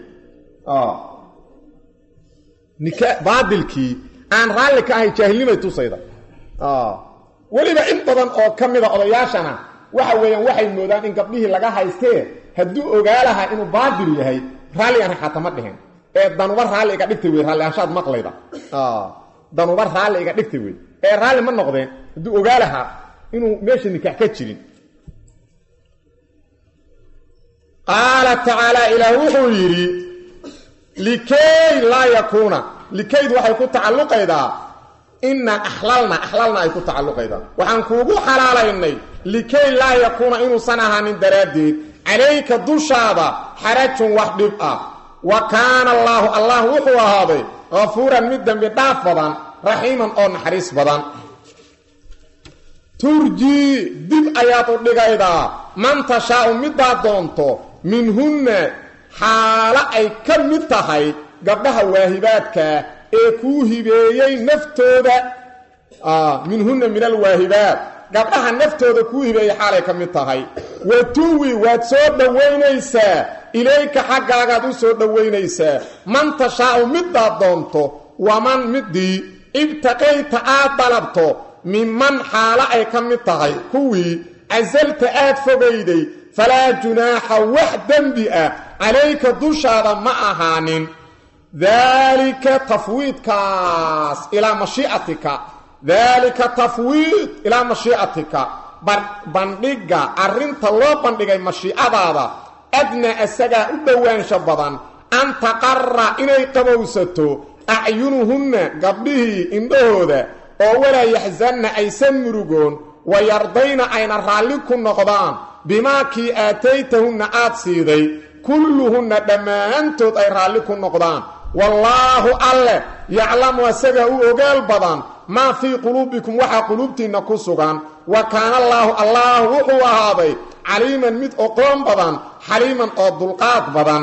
nikah baadilkii aan raali ka ahay jaahilnimo tusayda waliba in badan oo kamida odayaashana waxa weeyaan waxay moodaan in gabdhihii laga haystee haduu ogaalaha inuu baadil yahay raali aan xatama dhigin ee danuba raali iga dhigtay way raali anshaad maqlayda danuba raali iga dhigtay way ee raali ma noqdeen haduu ogaalaha inuu meesha nikah ka jirin qala ta'ala ilahu yiri likay la yakuna likayd waxay ku tacalluqayda inna ahlalna ay ku tacalluqayda waxaan kuugu xalaalaynay likay la yakuna inuu sanahanin daraadid alayka dushaada harajun wax dhib ah wa kana allah wuxuu ahaaday ghafuran mid dambi dhaaf badan rahiman oo naxariis badan turji dib ayaad u dhigayda man tashaa midda doonto minhunna xaala ay ka mid tahay gabdhaha waahibaadka ee ku hibeeyay naftooda minhunna min alwaahibaat gabdhaha naftooda ku hibeeyay xaalay ka mid tahay watuwi waad soo dhaweynaysaa ilayka xaggaaga u soo dhaweynaysaa man tashaa midda doonto waman midii ibtaqayta aad dalabto mimman xaala ay ka mid tahay kuwii azalta aad fogayday فلا جناح وحدا بها عليك دشادا ما أهانين ذلك تفويض كاس إلى مشيئتك بندقى أرنت الله بندقى مشيئة أدنى السجاء الدوان شبضا أن تقر إلي قبوسته أعينهن قبله إندهوذا ولا يحزن أي سمرقون ويرضين أين رالكم نقضان بما كي آتيتهن آتسيدي كلهن دمانتود أي رالكم نقضان والله الله يعلم وسجأوا أقال بضان ما في قلوبكم وحا قلوبتنا كسوغان وكان الله وهو هذا عليما مد أقوم بضان حليما أضلقات بضان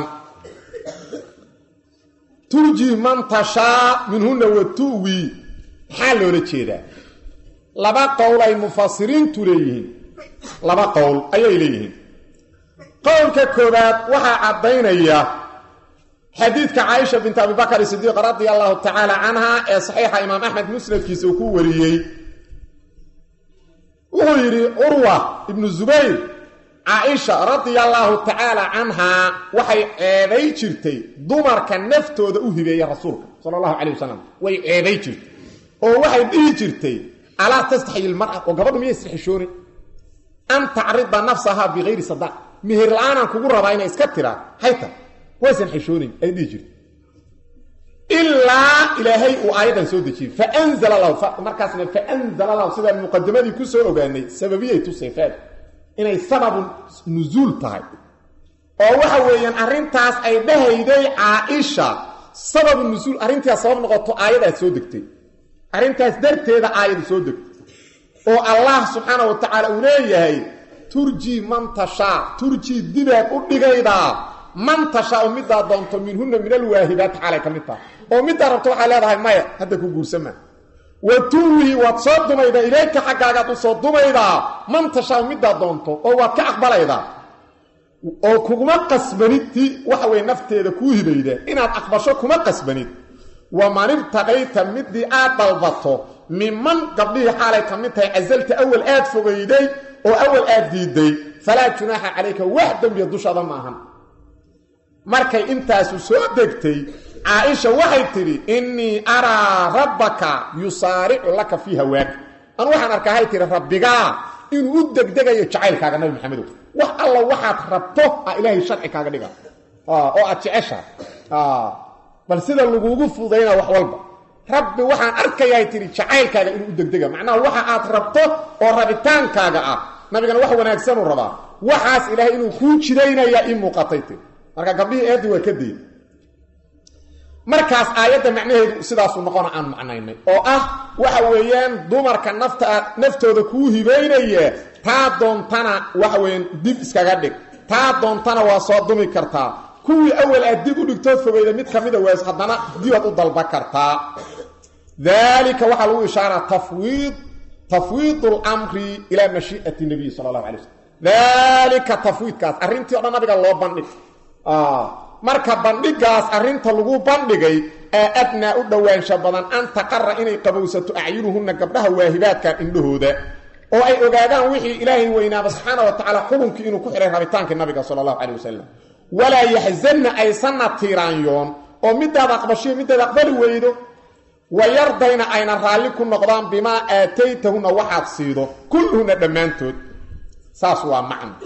ترجي من تشاء منهن وتوي حالو لكيدا لبا قول المفسرين تريهن لبا قول أي إليهن قول ككوبات وحا عدينيا حديث عائشة بنت أبي بكر الصديق رضي الله تعالى عنها صحيح إمام أحمد مسند كيسوكو وريي ويري عروة ابن الزبير عائشة رضي الله تعالى عنها وحي عيبي جرتي دمر كنفتو ذا أهبي يا رسولك صلى الله عليه وسلم وي عيبي جرتي وحي دي جرتي ألا تستحي المرأة وقبضهم يستحي شوري أن تعرض نفسها بغير صداق مهر الآن كقول ربعين إسكترا حيثا ويسن حشوري أي دي جرتي إلا إلهي وآيدا سودكي فأنزل الله مركزنا فأنزل الله سيدا المقدمة دي كسو أغاني سببية تصيفات إنه سبب نزول تاي ووحويا أرنتاس أي بهيدي عائشة سبب النزول أرنتاس سبب نغطو آيدا سودكتي أرنتاس درتي دا آيدا سودكتي الله سبحانه وتعالى أوليه ترجي من تشاء ترجي ديبك أدقيدا من تشاء مدى دونتو منهن من الواهبات عليك مدى ومدى ربطو على هذا مايا هذا كو قرسما وتوي وتصدم إذا إليك حقاقة تصدم إذا من تشاء مدى دونته أو كأقبل إذا أو كما قسبنيتي وحوي نفتي إذا كوه بيدا إن أقبشو كما قسبنيت ومن ابتغيت مدي آدلبطه ممن قبله حالي كمنتها عزلت أول آد فوقيدي أو أول آد ديدي فلا جناح عليك واحدا بيدوش هذا معهم markay intaas soo degtay Aisha waxay tiri inni ara rabbaka yusari'u laka fi hawaak an waxaan arkahay tiri rabbiga inuu degdegayo jacaylkaaga nabi maxamed wax alla waxaad rabto ilaahay sharci kaaga dhiga oo aad jecesha bal sida lagugu fudayna wax walba rabbi waxaan arkayaa tiri jacaylkaaga inuu degdega macnaha waxa aad rabto oo rabitaankaaga nabigana wax wanaagsan uu rabaa waxaas ilaahay inuu ku jideynaya in muuqatay marka gabdhii eedu way ka diin markaas aayada macnaheedu sidaas uu noqon aan macnaynay oo waxa weeyaan dumarka naftooda ku hibeynaya taa doontana waxa weeyaan dib iskaga dhig taa doontana waa soo dumi kartaa kuwii awal adib u dhigtoo fogeeyda mid kamida waas hadana dibad u dalba kartaa dalika waxa lagu ishaara tafwiid al-amri ila mashi'ati nabi sallallahu alayhi wasallam dalika tafwiidkaas arintii oo nabiga loo bandhig marka bandhigaas arinta lagu bandhigay adna u dhawaansha badan an taqarra inay qabowsato acyunuhunna gabdhaha waahibaadka indhahooda oo ay ogaadaan wixii ilaahay weynaaba subhanahu wa ta'ala xukunki inuu ku xiray rabitaanka nabiga sallallahu alayhi wasallam wala yahzanna ay sanatiranyon oo midaad aqbashay midaad aqbali weydo wayardayna ayna raali ku noqdaan bima aataytahuna waxaad siido kulluhuna dhamaantood saas waa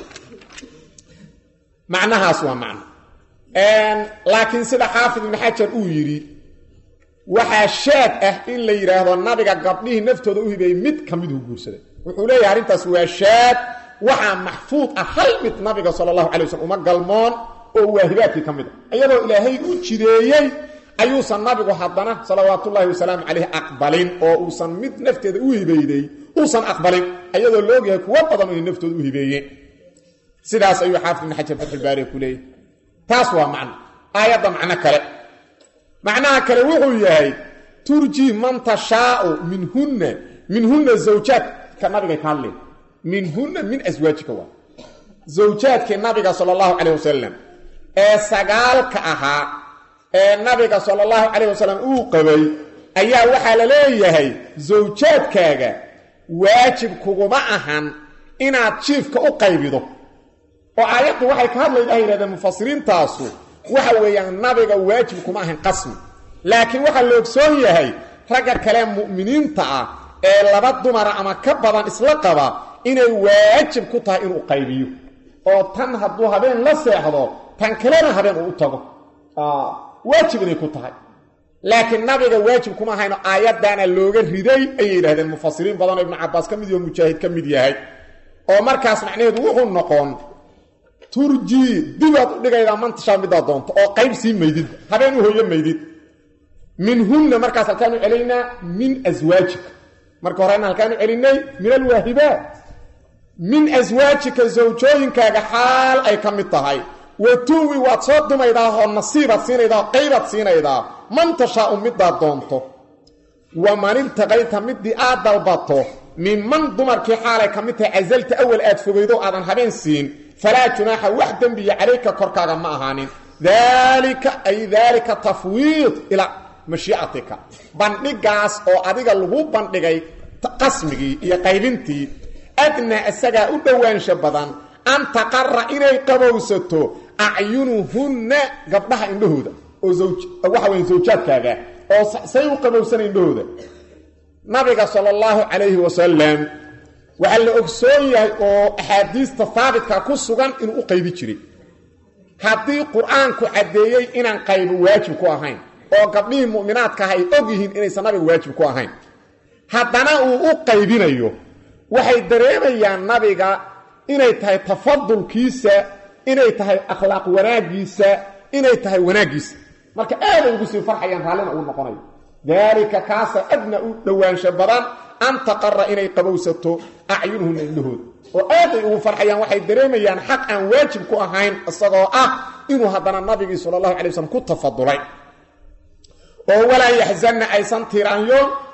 macnahaas waa macna laakiin sida xaafid ibn xajar uu yiri waxa shaad in la yiraahdo nabiga gabdhihi naftooda u hibay mid kamid uu guursaday wuxuu leeyahay arintaas waa shaad waxa mahfuud hal mid nabiga sallallahu alayhi wasallam uma galmoon oo waahibaadkii kamid ayadoo ilaahay u jideeyay ayuusan nabigu haddana salawaatullaahi wasalaamu calayhi aqbalin oo uusan mid nafteeda u hibayday uusan aqbalin ayadoo loogahay kuwa badan oo naftooda u hibeeyeen sidaas ayuu xaafid ibn xajar fathul baari ku leeyahay taas waa macna aayada macnaha kale wuxuu yahay turji man tashaa'u minhunna zawjat ka nabiga ka hadlay minhunna min azwaajika wa zawjaadka nabiga sallallahu alayhi wasallam sagaalka ahaa nabiga sallallahu alayhi wasallam uu qabay ayaa waxa la leeyahay zawjaadkaaga waajib kuguma ahan inaad jiifka u qaybido oo aayadu waxay ka hadlaydaa mufassiriintaasu waxa weeyaan nabiga waajib kuma ahan qasmi laakiin waxa loo ogsoon yahay ragga kale mu'miniinta ee laba dumar ama ka badan isla qaba inay waajib ku tahay inuu qaybiyo oo tan hadduu habeen la seexdo tan kalena habeen uu tago waajib inay ku tahay laakiin nabiga waajib kuma ahayno aayadana looga riday ay yiraahdeen mufassiriin badan ibn Abbas kamid iyo mujaahid kamid yahay oo markaas macnaheedu wuxuu noqon turji dibad dhigayda man tashaa mid doonto oo qayb sii meydid habeen u hooyo meydid minhunna markaas halkaanu celinaa min azwaajik marka horena halkaanu celinay min alwaahibaat min azwaajika zawjooyinkaaga xaal ay kamid tahay watuwi wasadmayda oo nasiibad siinayda qaybad siinayda man tashaa mid doonto ومن ابتغيت مدي آدالبطو ممن دمركي حالي كمتها عزلت أول أدفقيدو آدان هبين سين فلا جناح وحدا بي عليك كركاغا معهانين ذلك أي ذلك تفويض إلى مشيئتك بندقاس أو أدق اللغوب بندقاي قسمي يا قيبنتي أدنى السجاء أدوان شبضان أن تقر إلي قبوستو أعينهن قبلها إندهودا وحوين زوجات كاغا oo say u qabowsan indhooda nabiga sallallahu alayhi wasallam waxa la ogsoon yahay oo ahadiista thaabitka ku sugan inuu u qaybi jiray hadii quraanku cadeeyay inaan qayb waajib ku ahayn oo gabdhii mu'minaadka ay ogyihiin inaysan nabiga waajib ku ahayn haddana uu u qaybinayo waxay dareemayaan nabiga inay tahay tafadulkiisa inay tahay akhlaaq wanaagiisa inay tahay wanaagiisa marka aad ugu sii farxayaan raalina uu noqonayo dalika kaasa adna u dhawaansha badan an taqarra inay qabowsato acyunuhum indhood oo aad ugu farxayaan waxay dareemayaan xaq aan waajib ku ahayn asagoo inuu hadana nabiga sallallahu alayhi wasallam ku tafadulay oo wala yahzanna aysan tiraanyo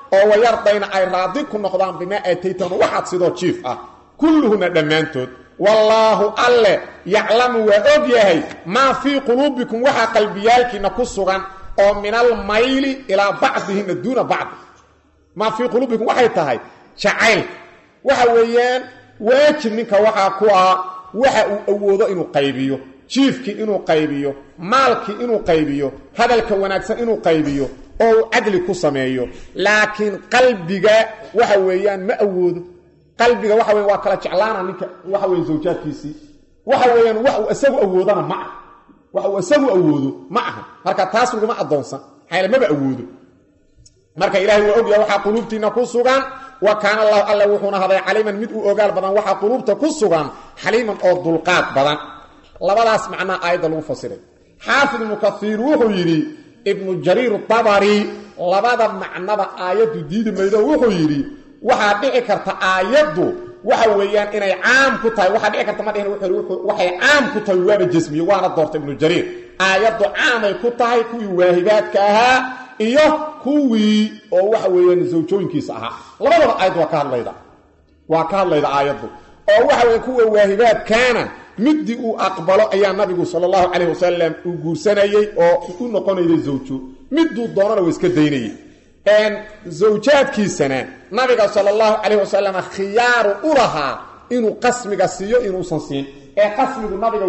oo wayardayna ay raadi ku noqdaan bima aataytan waxaad sidoo jiif ah kulluhuna dhammaantood wallaahu alle yaclamu waa og yahay maa fii quluubikum waxaa qalbiyaalkiina ku sugan oo min almayli ilaa bacdihina duuna bacdi maa fii quluubikum waxay tahay jacayl waxa weeyaan waajib ninka waxaa ku ah waxa uu awoodo inuu qaybiyo jiifkii inuu qaybiyo maalkii inuu qaybiyo hadalka wanaagsan inuu qaybiyo oo cadli ku sameeyo laakiin qalbiga waxa weeyaan ma awoodo qalbiga waxa weeyaan waa kala jeclaana ninka waxa weeyaan zawjaadkiisii waxa weeyaan wax uu asagu awoodana ma aha wax uu asagu awoodo ma aha marka taas uguma adoonsan xayla ma awoodo marka ilaahay waa og yahay waxa quluubtiina ku sugan wa kana allah alla wuxuuna haday caliman mid uu ogaal badan waxa quluubta ku sugan xaliiman oo dulqaad badan labadaas macna aayada lagu fasiray xaafid ibn kathir wuxuu yiri ibn jarir at-tabari labada macnaba aayadu diidimaydo wuxuu yiri waxa dhici karta aayadu waxa weeyaan inay caam ku tahay waxa dhici karta ma dhihin waxay caam ku tahay waaba jismiyo waana doortay ibn jarir aayadu caamay ku tahay kuwii waahibaadka ahaa iyo kuwii oo waxa weeyaan zawjooyinkiisa ahaa labadaba aayad waa ka hadlayda aayadu oo waxa weey kuwa waahibaadkaana midii uu aqbalo ayaa nabigu sallallahu alayhi wasallam uu guursanayay oo uu noqonayay zawjo miduu doonana way iska daynayay zawjaadkiisana nabiga sallallahu alayhi wasallam khiyaaru ulaha inuu qasmiga siiyo inuusan siin ee qasmigu nabiga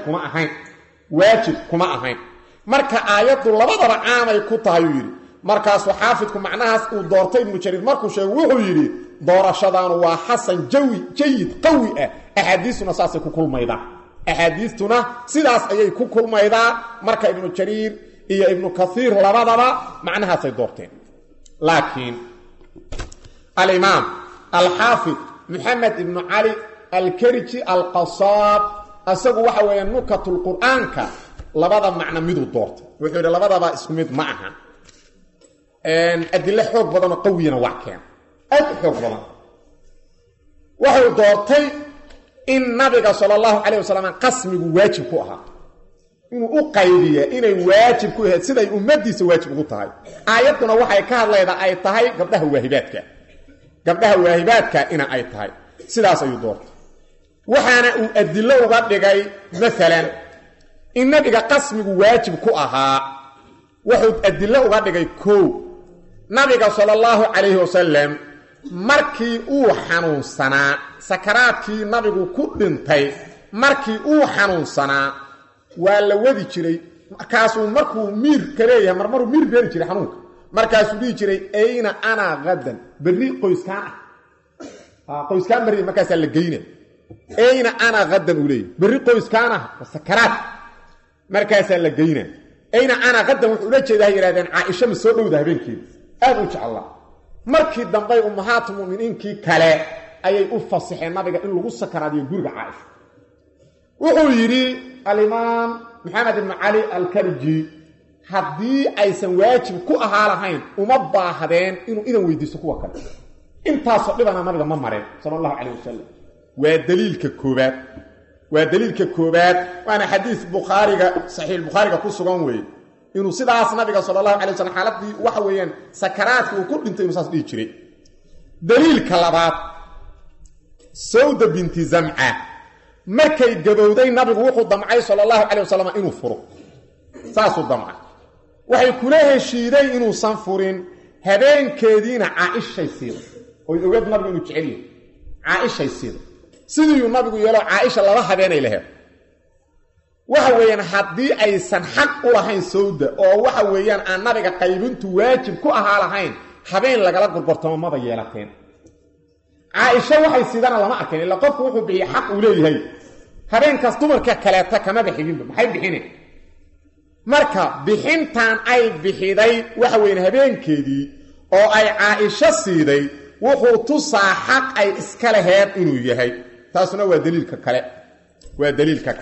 waajib kuma ahayn marka aayadu labadaba caamay ku tahay yiri markaas xaafidku macnahaas uu doortay ibn jarir markuu sheegay wuxuu yiri doorashadaan waa hasan jayid qawi ah ahadiisuna saasay ku kulmayda ahadiistuna sidaas ayay ku kulmayda marka ibn jarir iyo ibn kathir labadaba macnahaas ay doorteen laakiin al-imam al-hafid muhammad ibn ali al-kariji al-qasab asagu waxa weeyaan nukatul quraanka labada macna mid uu doortay wuxuu yiri labadaba isku mid ma aha adilla xoog badan oo qawiyana wax keen aad xoog badan wuxuu doortay in nabiga sallallahu alayhi wasallam qasmigu waajib ku ahaa inuu u qaybiyo inay waajib ku yahay sida ummadiisa waajib ugu tahay aayaduna waxay ka hadlaydaa ay tahay gabdhaha waahibaadka ina ay tahay sidaas ayuu doortay waxaana uu adilla uga dhigay midalan in nabiga qasmigu waajib ku ahaa wuxuu adilla uga dhigay nabiga sallallahu alayhi wasallam markii uu xanuunsanaa sakaraadkii nabigu ku dhintay markii uu xanuunsanaa waa la wadi jiray markaasuu markuu miir kaleeyahay marmaruu miir beeri jiray xanuunka markaasuu dhigi jiray ayna ana gadan bari qoyskaan bari markaas la geeyna ayna ana gadan ulay bari qoyskaan sakaraad markaas la geeyna ayna ana gadan wuxuu la jeedaa yiraahdeen Aisha ma soo dhowda habeenkeeda aad u jeclaa markii dambe ummahaatu muuminiinkii kale ayay u fasaxeen nabiga in lagu sakaraadiyo guriga Aisha wuxuu yiri al-imam Muhammad ibn Ali al-Karji hadii aysan waajib ku ahaa lahayn uma baahdeen inuu idan weydiiso kuwa kale intaas oo dhibana nabiga ma mareen sallallahu alayhi wasallam waa daliilka koobaad waana xadiis Bukhariga sahih Bukhariga ku sugan weey inuu sidaas nabiga sallallahu alayhi wasallam xaaladii waxa weeyaan sakaraadku uu ku dhintay inuu saas dhigi jiray daliilka labaad Sawda binti Zam'a markay gabowday nabigu wuxuu damcay sallallahu alayhi wasallam inuu furo saasu damcay waxay kula heshiiday inuu san furin habeenkeediina Aisha siido oo ogeed nabigu inuu jecel yahay Aisha siido sidii nabigu yeelo Aisha laba habeenay lahayd waxa weeyaan hadii aysan xaq u lahayn Sawda oo waxa weeyaan aan nabiga qaybintu waajib ku ahaa lahayn habeen lagala gurbartamo maba yeelateen Aisha waxay sidana lama arkin illa qofku wuxuu bixiyay xaq u leeyahay habeenkaas dumarka kale ta kama bixin maxay bixineen marka bixintan ay bixiday waxa weeyaan habeenkeedii oo ay Aisha siiday wuxuu tusaa xaq ay iska lahayd inuu yahay taasuna waa daliilka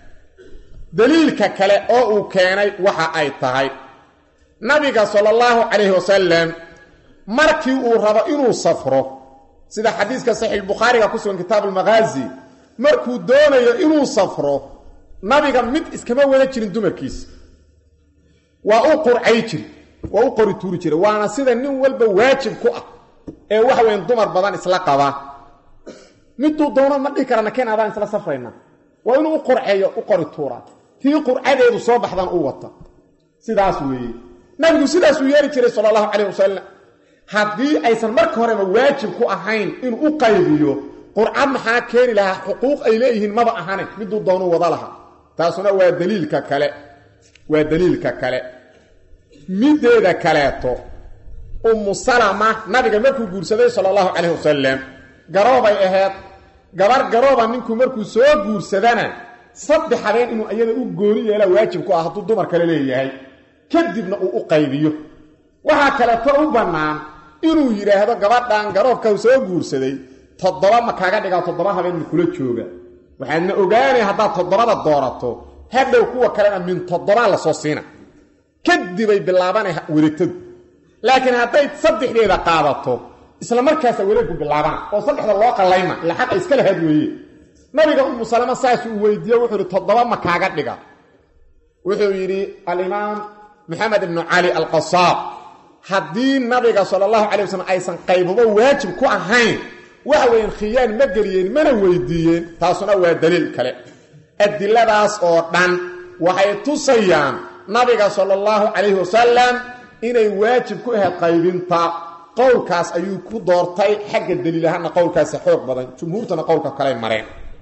kale oo uu keenay waxa ay tahay nabiga sallallahu alayhi wasallam markii uu rabo inuu safro sida xadiiska sahih Bukhari ku sugan kitab al-Maghazi markuu doonayo inuu safro nabiga mid iskama wada jirin dumarkiisa waa uu qur'ay jiri waa u qori tuuri jiray waana sida nin walba waajib ku ah ee waxa weyn dumar badan isla qaba miduu doono ma dhigi karana keen adaan isla safrayna waa inuu u qorxeeyo u qori tuura tii qurcadeedu soo baxdan u wata sidaas weeye nabigu sidaas uu yeeri jiray sallallahu alayhi wasallam haddii aysan marka horeba waajib ku ahayn inuu u qaybiyo qur'aan maxaa keeni lahaa xuquuq ay leeyihiin maba ahane miduu doono wada laha taasuna waa daliilka kale mideeda kaleeto salama nabiga markuu guursaday sallallahu alayhi wasallam garoobay ahayd garooba ninku markuu soo guursadana saddex habeen inuu iyada u gooni yeela waajib ku ah hadduu dumar kale leeyahay kadibna uu u qaybiyo waxa kaleeto u bannaan inuu yiraahdo gabadhan garoobka soo guursaday 7 ma kaaga dhigaa 7 habeen kula jooga waxaadna ogaanay haddaad 7da doorato hadhow kuwa kalena min 7 la soo siina kadib ay bilaabanay wareegtadu laakiin hadday saddexdeeda qaadato isla markaas wareegu bilaaban oo saddexda loo qalayma la xaq iska lahayd weeye nabiga salama saas uu weydiiyay wuxuu 7 ma kaaga dhiga wuxuu yiri al-imam Muhammad ibn Ali al-Qassab haddii nabiga sallallahu alayhi wasallam aysan qaybuba waajib ku ahayn waxa weyn khiyaan ma galiyeen mana weydiiyeen taasuna waa daliil kale adilladaas oo dhan waxay tusayaan nabiga sallallahu alayhi wasallam inay waajib ku ahayd qaybinta qowlkaas ayuu ku doortay xagga daliilahana qowlkaas xoog badan jumhuurtana qowlka kale mareen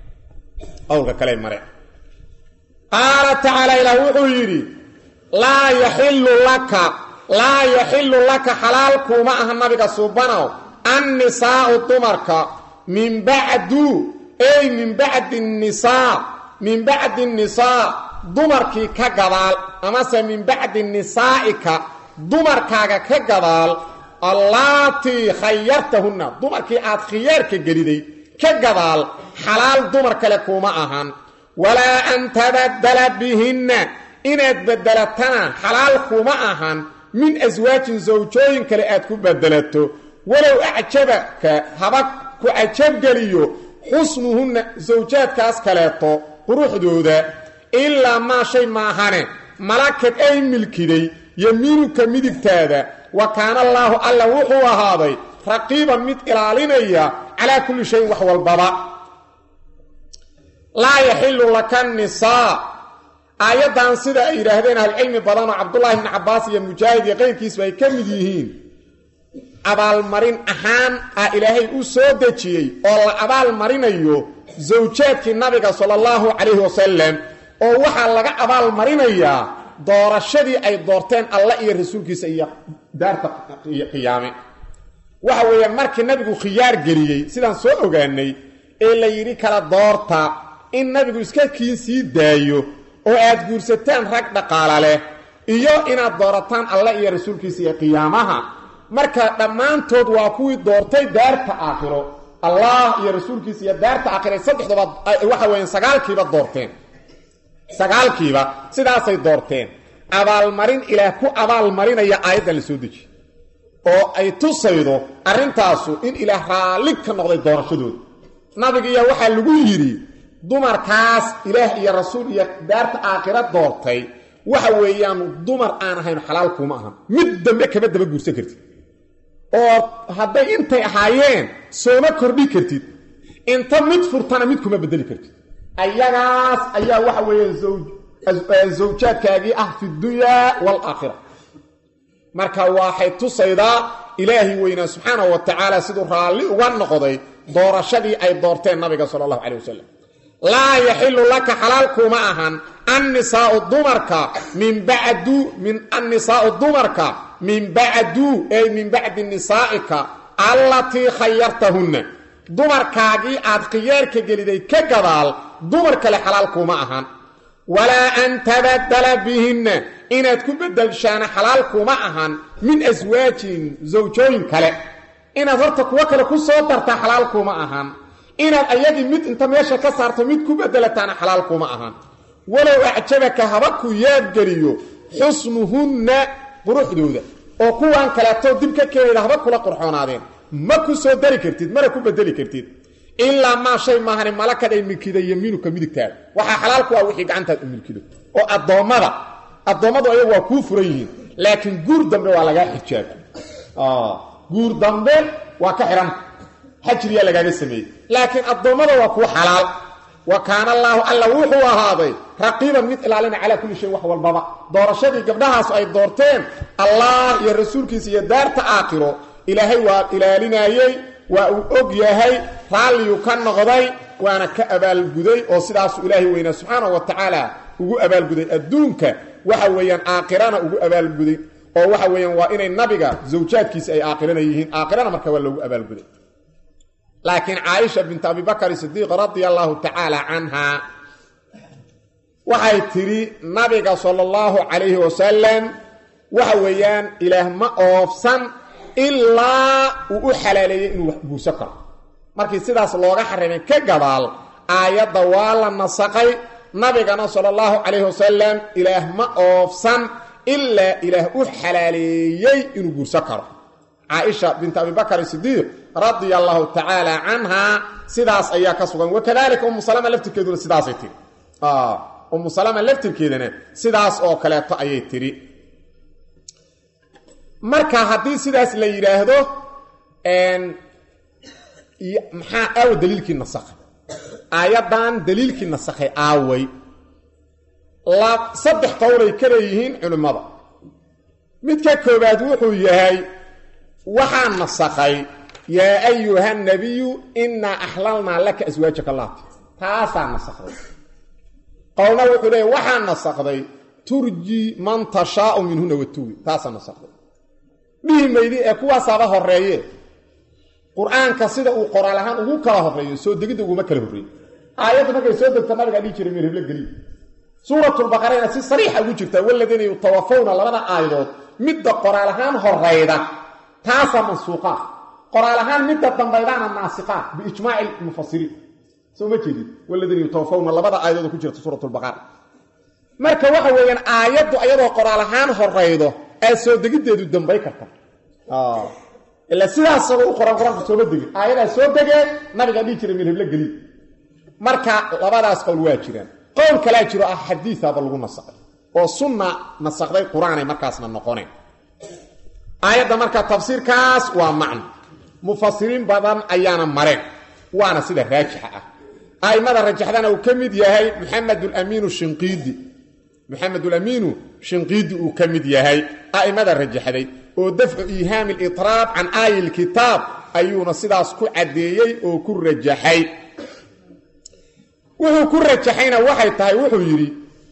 qaala ta'ala ilahu wuxuu yiri laa yaxillu laka xalaalkuma aha nabiga subhanahu النساء تمرك من بعد النساء دمرك كغدال اما من بعد النسائك دمرك كغدال اللاتي خيرتهن دمرك اد خيارك غليدي كغدال حلال دمرك لكما اهان ولا ان تبدل بهن ان بدلتنا حلال كما اهان من ازواج زوجين كلا اد كبدلته ولو أعجبك هبك كأعجب قليو حسنهن زوجات كاس كاليطو قروح دودا إلا ما شيء ما هاني ملكة أي ملكي دي يمينك مدك تادا وكان الله ألا وحوى هذا رقيبا متقلالين على كل شيء وحوى البراء لا يحل لك النساء آيات عن سيدة إيراهدين العلم بضان عبد الله بن عباس يمجاهد يغير كيسوه كمديهين abaalmarin ahaan ilaahay u soo dejiyay oo la abaalmarinayo zawjaadkii nabiga sallallahu alayhi wasallam oo waxa laga abaalmarinayaa doorashadii ay doorteen Allah iyo rasuulkiisa iyo daarta qiyaame waxa weeyaan markii nabigu khiyaar galiyay sidaan soo ogaanay ee la yiri kala doorta in nabigu iska kiisii daayo oo aad guursataan rag dhaqaale leh iyo inaad doorataan Allah iyo rasuulkiisa iyo qiyaamaha marka dhamaantood waa kuwii doortay daarta aakhiro Allah iyo rasuulkiisa iyo daarta aakhiro saddexdaba waxa weeyaan sagaalkiiba doorteen sagaalkiiba sidaasay doorteen abaalmarin ilaah ku abaalmarinaya aayadda la soo deji oo ay tusaydo arintaasu in ilaah raali ka noqday doorashadooda nabiga waxa lagu yiri dumarkaas ilaah iyo rasuul iyo daarta aakhiro doortay waxa weeyaan dumar aan ahayn xalaal kuma aha mid dambe kaba daba guursan kartid oo hadday intay ahaayeen sooma kordhi kartid inta mid furtana mid kuma bedeli kartid ayagaas ayaa waxa weeyaan zawjaadkaagii ah fi dunya wal aakhirah marka waxay tusaydaa ilaahi weyna subhanahu wa ta'ala sidoo raali uga noqday doorashadii ay doorteen nabiga sallallahu alayhi wasallam لا يحل لك حلالكما أهن النساء الضمرك من بعد أي من بعد النسائك التي خيرتهن ضمركاغي آد خيارك جلدي كقبال ضمرك لحلالكما أهن ولا أن تبدل بهن إن تكون بدل شان حلالكما أهن من أزواج زوجين كلا إن ظرتك وكلا كسوطرت حلالكما أهن inaad ayadi mid inta meesha ka saarto mid ku bedelataana xalaal kuma ahan walaw acjabaka habaku yaad galiyo husnuhunna quruxdooda oo kuwan kala to dib ka keenay haba kula qurxoonaadeen ma ku soo dari kartid mara ku bedeli kartid illa ma shay ma han malakada milkida yamiinu ka midigtaad waxa xalaal ku ah wixii gacantaad u milkido oo adoomadu ayagu waa ku furan yihiin laakiin guur dambe waa laga xijaab guur dambe waa ka xiran xajriya lagaaga sameeyay laakiin adoomada waa ku xalaal wa kaana allah alla wuxuu ahaaday raqiiban mid ilaalina ala kulli shay wax walbaba doorashadii gabdhahaas ay doorteen allah iyo rasuulkiisa iyo daarta aakhiro ilaahay waa ilaalinayay waa uu og yahay raaliyu ka noqday waana ka abaalguday oo sidaas ilaahay weyna subhanahu wa ta'ala ugu abaalguday adduunka waxa weeyaan aakhirana ugu abaalguday oo waxa weeyaan waa inay nabiga zawjaadkiisa ay aakhirana yihiin aakhirana marka waa lagu abaalguday laakiin Aisha bint Abi Bakr Siddiq radiyallahu ta'ala anha waxay tiri nabiga sallallahu alayhi wasallam waxa weeyaan ilaah ma oofsan ilaa uu xalaaleeyay inuu wax buuso karo markii sidaas looga xarimay ka gadaal aayada waa la nasaqay nabigana sallallahu alayhi wasallam ilaah ma oofsan illa ilaah uu xalaaleeyay inuu buuso karo Aisha bint Abi Bakr Siddiq radiyallahu ta'ala anha sidaas ayaa ka sugan wakadalika Salama laftirkeeduna sidaas ay tiri Salama laftirkeedana sidaas oo kale ayay tiri marka hadii sidaas la yiraahdo maxaa aw daliilkii nasakhay aayadan daliilkii nasakhay aaway la saddex qowlay kale yihiin culimada mid ka koobaad wuxuu yahay waxaan nasakhay يا أيها النبي إنا أحللنا لك أزواجك اللاتي تاسع نسخدي قولنا وحده وحان نسخدي ترجي من تشاء منهن وتوي تاسع نسخدي بهم يدي أكوا صابه الرأي قرآن كسيدة وقرآن لهان وكلا الرأي سود دقيق وما كله الرأي آيات ما كي سود التمر قال يجري من هبل قليل سورة البقرة نفس صريحة وجبتها والذين يتوفون لنا آيات مد قرآن لهان الرأي ده تاسع منسوقات قرالهان مد دنبيدان الناسقات باجماع المفسرين سو ما جيدي والذين يتوفون لبدا ايادو ku jirta suuratu al-baqara marka waxa weeyaan aayadu ayadoo quraalahaan horeydo ee soo degideedu dambay karta ila sidaas oo quraan soo degay aayada soo degay nabiga dhigi jiray meel hebla gali marka labadaas qowl waa jiraan qowl kale jiro ah xadiisaba lagu nasaqay oo sunna nasaqday quraan ay markaasna noqonay aayada marka tafsiirkaas waa macna مفسرين بدن ايانا مرين وانا سيده راجحه ايمada rajaxdana uu kamid yahay Muhammad al-Amin al-Shinqidi Muhammad al-Amin al-Shinqidi uu kamid yahay aimada rajaxday oo dafcu iham al-itrab an ay al-kitab ayuna sidaas ku cadeeyay oo ku rajaxay wuxuu ku rajaxayna waxay tahay wuxuu yiri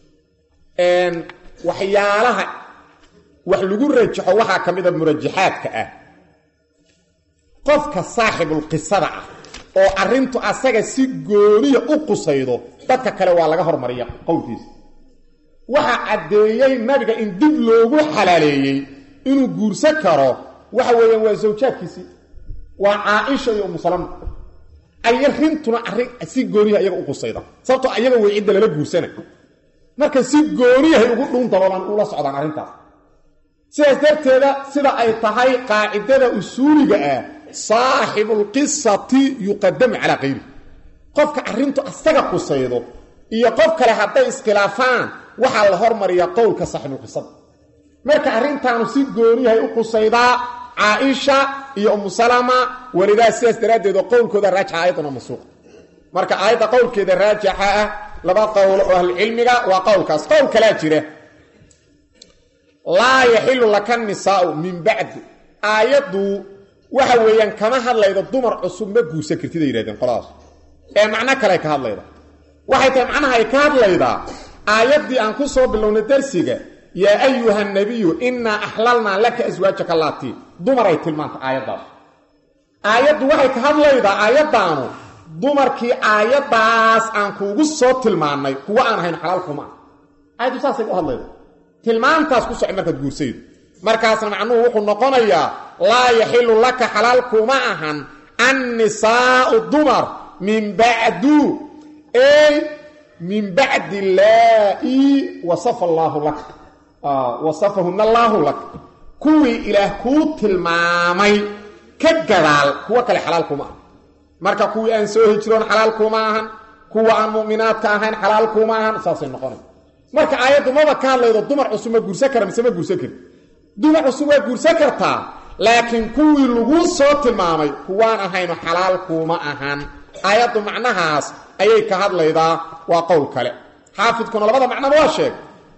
waxyaalaha wax lagu rajaxo waxa kamid ah murajaxaadka ah qofka saaxibul qisada oo arintu asaga si gooniya u qusaydo dadka kale waa laga hormariyaa qowlkiisa waxa cadeeyay nabiga in dib loogu xalaaleeyay inuu guursan karo waxa weeyaan waa zawjaadkiisi waa Aisha iyo Salama ay rintuna arin si gooniya iyaga u qusayda sababtoo iyaga way cid la guursanay marka si gooniya ay ugu dhun dabalan u la socdaan arintaas sidaas darteeda sida ay tahay qaacidada usuuliga ah صاحب القصة يقدم على غيره قفك أرنتو أستغى قصيده إيا قفك لحتى إسكلافان وحا الهرمريا قولك صاحب القصة مركا أرنتانو سيقوني هاي قصيده عائشة إيا سلمة ولذا سياس تردد قولك ذا راجع آياتنا مسوق مركا آيات قولك ذا راجع لبا قول أهل العلم وقولك قولك لا جره لا يحل لك النساء من بعد آياتو waxa weeyaan kama hadlaydo dumar cusub ma guusan kartid yiraahdeen qolaas ee macna kale ka hadlayda waxay tahay macnaha ay ka hadlayda aayadii aan ku soo bilownay darsiga ya ayuha nabiyyu inna ahlalna laka azwaajaka allati dumar ay tilmaanta aayadaas aayadu waxay ka hadlayda aayadaanu dumarkii aayadaas aan kuugu soo tilmaanay kuwa aan ahayn xalaal kuma aayadu saasay u hadlayda tilmaantaas ku socod markaad guursaydo markaasna macnuhu wuxuu noqonayaa لا يحل لك حلالكما أهن النساء الضمر من بعد أي من بعد الله وصف الله لك وصفهن الله لك كوي إله كوت المامي كالجلال هو كالحلالكما مركا كوي أنسوه يجرون حلالكما أهن كوي أن مؤمنات أهن حلالكما أهن ساسي النقرن مركا آيات ماذا كان ليضا الضمر عصوما قرسكر مسمى قرسكر dumar cusub waa guursan kartaa laakiin kuwii lagu soo tilmaamay kuwaan ahayno xalaal kuma ahan aayaddu macnahaas ayay ka hadlaydaa waa qowl kale xaafidkuna labada macnaba waa sheegay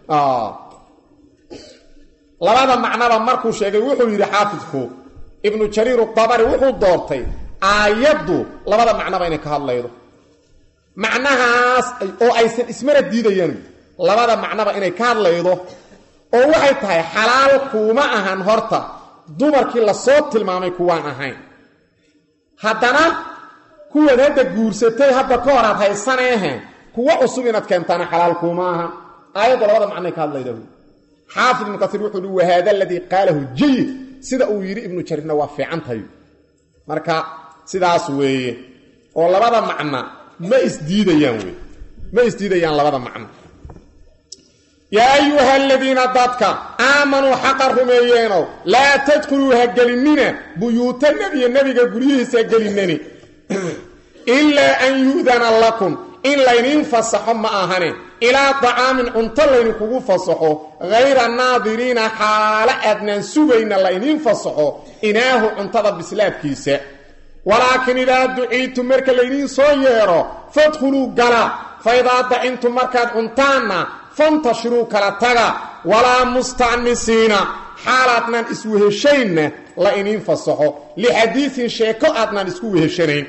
labada macnaba markuu sheegay wuxuu yiri xaafidku ibnu jariir at-tabari wuxuu doortay aayaddu labada macnaba inay ka hadlaydo macnahaas oo aysan ismara diidayaan labada macnaba inay ka hadlaydo oo waxay tahay xalaal kuma ahan horta dumarkii la soo tilmaamay kuwaan ahayn haddana kuwan hadda guursatay hadda ka hor aad haysanayeen kuwa cusub inaad keentaana xalaal kuma ahan aayaddu labada macno ka hadlaydo xaafid ibn kathir wuxuu yiri wahada alladhi qalahu jayyid sida uu yiri ibnu jarirna waa fiican tahay marka sidaas weeye oo labada macna ma isdiidayaan labada macno يا أيها الذين ضدك آمنوا حقا رميينو لا تدخلوا هقلننا بيوت النبي قريه سقلنني إلا أن يؤذن لكم إلا ينفصحوا معهن إلى طعام انطلين كوكو فصحوا غير الناظرين حال أدنى سبين الله ينفصحوا إناه انتظر بسلاب كيسة ولكن إذا دعيتم مركا لينين صيرا فادخلوا قلا فإذا دعيتم مركا انتانا فانتشروا كالتغا ولا مستعنسين حالاتنا اسوه شيء لئن ينفصحوا لحديث شيكو أدنا اسوه شيء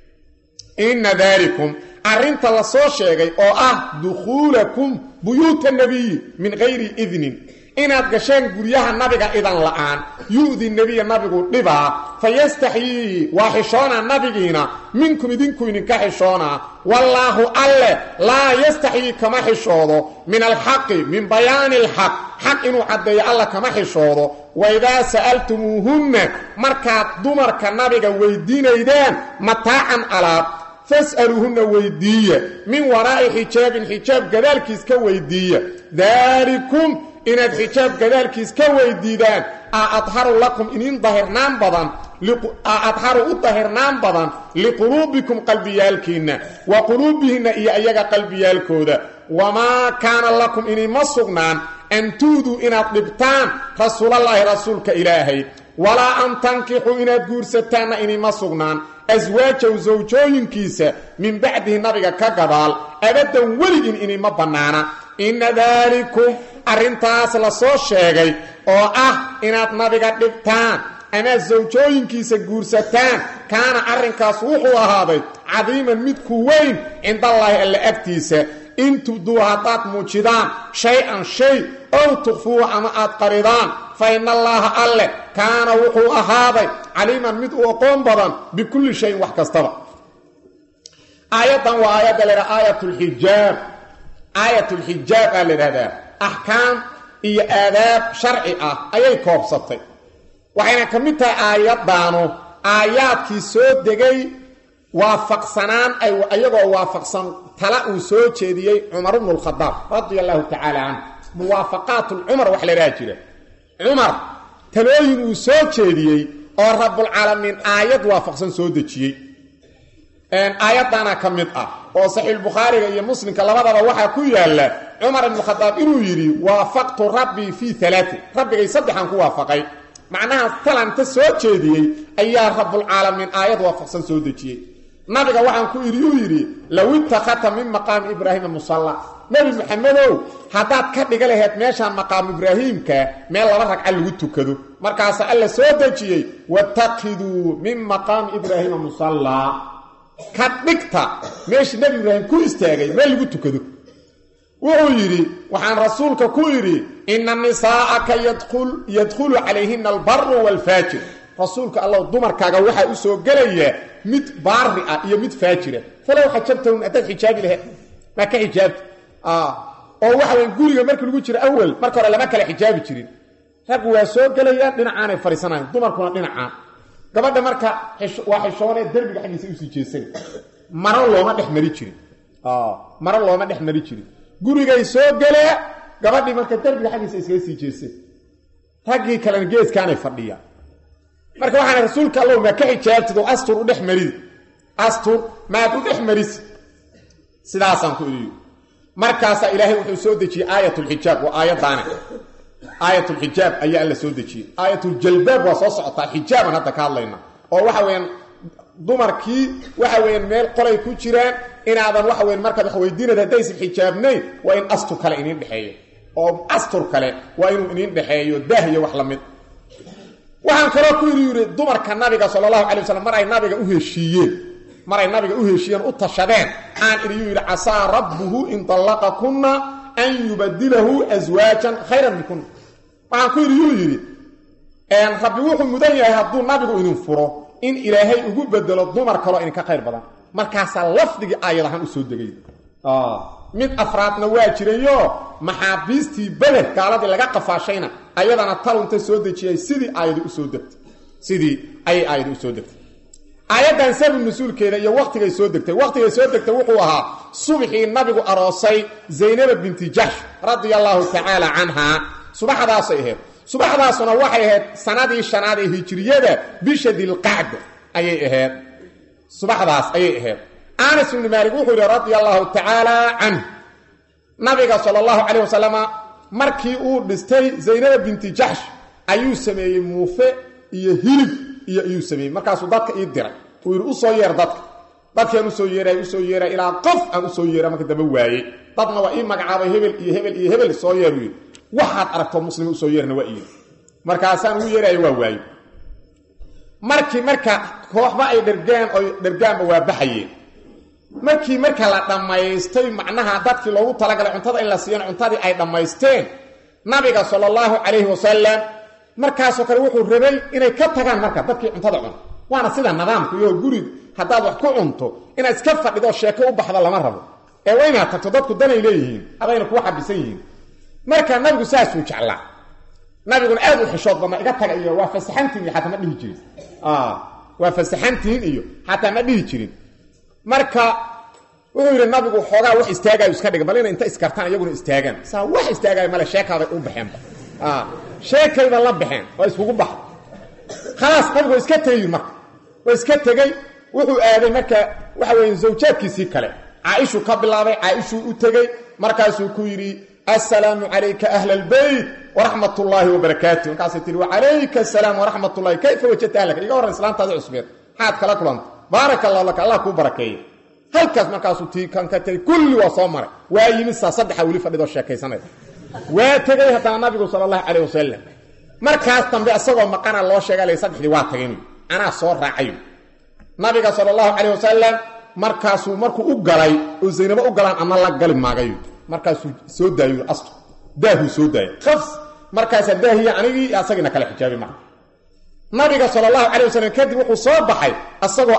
إن ذلكم أرنت الله شيء أو دخولكم بيوت النبي من غير إذن إن أدقشان قريها النبي إذن لآن يؤذي النبي لبا فيستحيي وحشونا النبيين منكم إذنكم إنك حشونا والله ألا لا يستحيي كما حشوضه من الحق من بيان الحق حق إنه عدي الله كما حشوضه وإذا سألتموهن مركات دمرك النبي ويدين إذن متاعا ألا فاسألوهن ويدية من وراء حجاب كذلك كويدية ذلكم إن الحجاب كذلك كويديدان أطهر لكم إن ظهرنان بضان أطهر الظهرنان بضان لقلوبكم قلبيالكين وقلوبهن إيايا قلبيالكودا وما كان لكم إن مصغنان أن تودوا إن أطلبتان رسول الله رسولك إلهي ولا أن تنكحوا إن أدقورستان إن مصغنان أزواجه وزوجوين كيسة من بعده نبغى كقبال أبدا ولد إن مبنانا إن ذلكم أرنتاس لصو الشيغي أو إنات نبغى دبتان أما الزوجوين كيسة قورستان كان أرنكاس وحوة هذا عظيما مدكوين عند الله اللي أبتيسة إن تبدوها تاتموشدان شيئا شيء أو تخفوه أما أتقردان فإن الله ألا كان وحوة هذا عليما مدعو قنبضا بكل شيء وحكستبا آية وآية لنا آية الحجاب لنا أحكام إيا آداب شرعية أي كوبسطي وحين كمتها آيات دانو آيات كي سود دقي وافقسنان أيضا وافقسن تلقوا سود شديي عمر بن الخطاب رضي الله تعالى عنه موافقات العمر وحل راجلة عمر تلوين سود شديي أو رب العالمين آيات وافقسن سود دقي آيات دانا كمتها وصحيح البخاري يا مسلم كلمة وحا كويا عمر بن الخطاب إنه يري وافقت ربي في ثلاثة ربي يصدح عنك وافقي معناها طلعن تسود شديي أيها رب العالمين آيات وافقسن سود دقي نبيك وحن كو يري لو اتخذت من مقام إبراهيم مصلى نبي محمد هداد كدغ لهيت ميشان مقام إبراهيم ميل لبا ركع لو تكدو markaas alla soo dajiyay wattaqidu min maqam ibrahim musalla kadhigta meesh nabi ibrahim ku istaagay meel lagu tukado wuxuu yiri waxaan rasuulka ku yiri inna nisaa'aka yadkhulu alayhinna albarr wal fajir rasuulka allah dumarkaaga waxa u soo galaya mid baari ah iyo mid faajira falaw xajabtun adad xijaab ilaha ma ka xijaab oo waxa weyn guriga markii lagu jiro awal marka hore lama kala xijaabi jirin rag waa soo galayaan dhinacaanay fariisanayaan dumarkuna dhinacaan gabadha marka waa xishoonay darbiga xagiisa u sii jeesan maro looma dhex mari jirin gurigay soo galee gabadhii marka darbiga xagiisa iska sii jeesan ragii kale geeskaanay fadhiyaan marka waxaan rasuulka allah ma ka xijaabtid oo astur u dhex marid astur ma u dhex maris sidaasan ku iri markaas ilaahay wuxuu soo dejiyay aayatul xijaab wa aayadana aayatul xijaab ayaa alla soo dejiyay aayatul jalbaab waa soo socotaa xijaaban hadda ka hadlayna oo waxa weeyaan dumarkii waxa weeyaan meel qolay ku jiraan inaadan waxa weeyaan markaad wax weydiinad hadaysan xijaabnayn waa in astur kale iniin dhexeeyo oo astur kale waa inuu iniin dhexeeyo daah iyo wax la mid waxaan kaloo ku yiri dumarka nabiga sallallahu alayhi wasallam mar ay nabiga u heshiiyeen u tashadeen aan iriyo yiri asaa rabbuhu in talaqakunna an yubaddilahu azwaajan khayran minkum waxaan ku yiri rabbi wuxuu mudan yahay hadduu nabigu idin furo in ilaahay ugu bedelo dumar kale in ka khayr badan markaas lafdiga aayadahan u soo degay mid afraadna waa jirayo maxaabiistii balad gaaladii laga qafaashayna ayadana talunta soo dejiyay sidii aayadu u soo degtay aayadan sabab nusulkeeda iyo waqtiga soo degtay wuxuu ahaa subxii nabigu aroosay Zaynab binti Jahsh radiyallahu ta'ala anha subaxdaasuna waxay ahayd sanadii shanaad ee hijriyada bisha dilqaada ayay ahayd Anas ibn Malik wuxuu yiri radiyallahu ta'ala anhu nabiga sallallahu alayhi wasallam markii uu dhistay Zaynab binti Jahsh ayuu sameeyay muufe iyo hilib iyo ayuu sameeyay markaas uu dadka ii diray uu yiri u soo yeer dadkeen u soo yeeray ilaa qof aan u soo yeeray markii daba waayay dadna waa ii magacaabay hebel soo yeeray waxaad aragto muslim u soo yeerna waa ii markaasaan u yeeray waa waayay marka kooxba ay dhergaanba waa baxayeen marka la dhamaystay macnaha dadkii loogu talagalay cuntada in la siiyo cuntadii ay dhamaysteen nabiga sallallahu alayhi wasallam markaas oo kale wuxuu rabay inay ka tagaan marka dadkii cuntada cun waana sida nidaamku iyo guriga hadaad wax ku cunto inaad iska fadhido sheeko u baxda lama rabo ee wayna tagto dadku danay leeyihiin adayna ku xabisan yihiin marka nabigu saas uu jeclaa nabiguna aad u xishood badna iga taga iyo waa fasaxantiin xataa ma dhihi jirin waa fasaxantiin iyo xataa ma dhihi jirin marka wuxuu yiri nabigu xoogaa wax istaagay iska dhig bal inta iskartaan iyaguna istaagan saa wax istaagay mala sheekada u baxeenba sheekayda la baxeen oo isugu baxay خلاص nabigu iska tagay marka way iska tagay wuxuu aaday marka waxa weyn zawjaadkiisii kale Aisha ka bilaabay Aisha u tagay markaasuu ku yiri assalamu alayka ahla albayt wa rahmatullahi wa barakatuh markaas tii wa alayka assalam wa rahmatullahi kayfa wajadta ahlaka iga waran islaantaada cusbeed haad kala kulanta barakallahu lak allah ku barakeeyo halkaas markaasuu tii kan ka tagay kulli waa soo maray waa yimi saddex wali fadhido sheekaysanay waa tagay hadaa nabigu sallallahu alayhi wasallam markaas dambe asagoo maqana loo sheegay saddexdii waa tageen ana soo raacay nabiga sallallahu alayhi wasallam markaasuu markuu u galay oo Zaynab u galaan ama la gali maagay markaasuu soo daayo astu daahu soo daayo khafs markaas daahiya anigi asagina kala xijaabi ma nabiga sallallahu alayhi wasallam kadib wuxuu soo baxay asagoo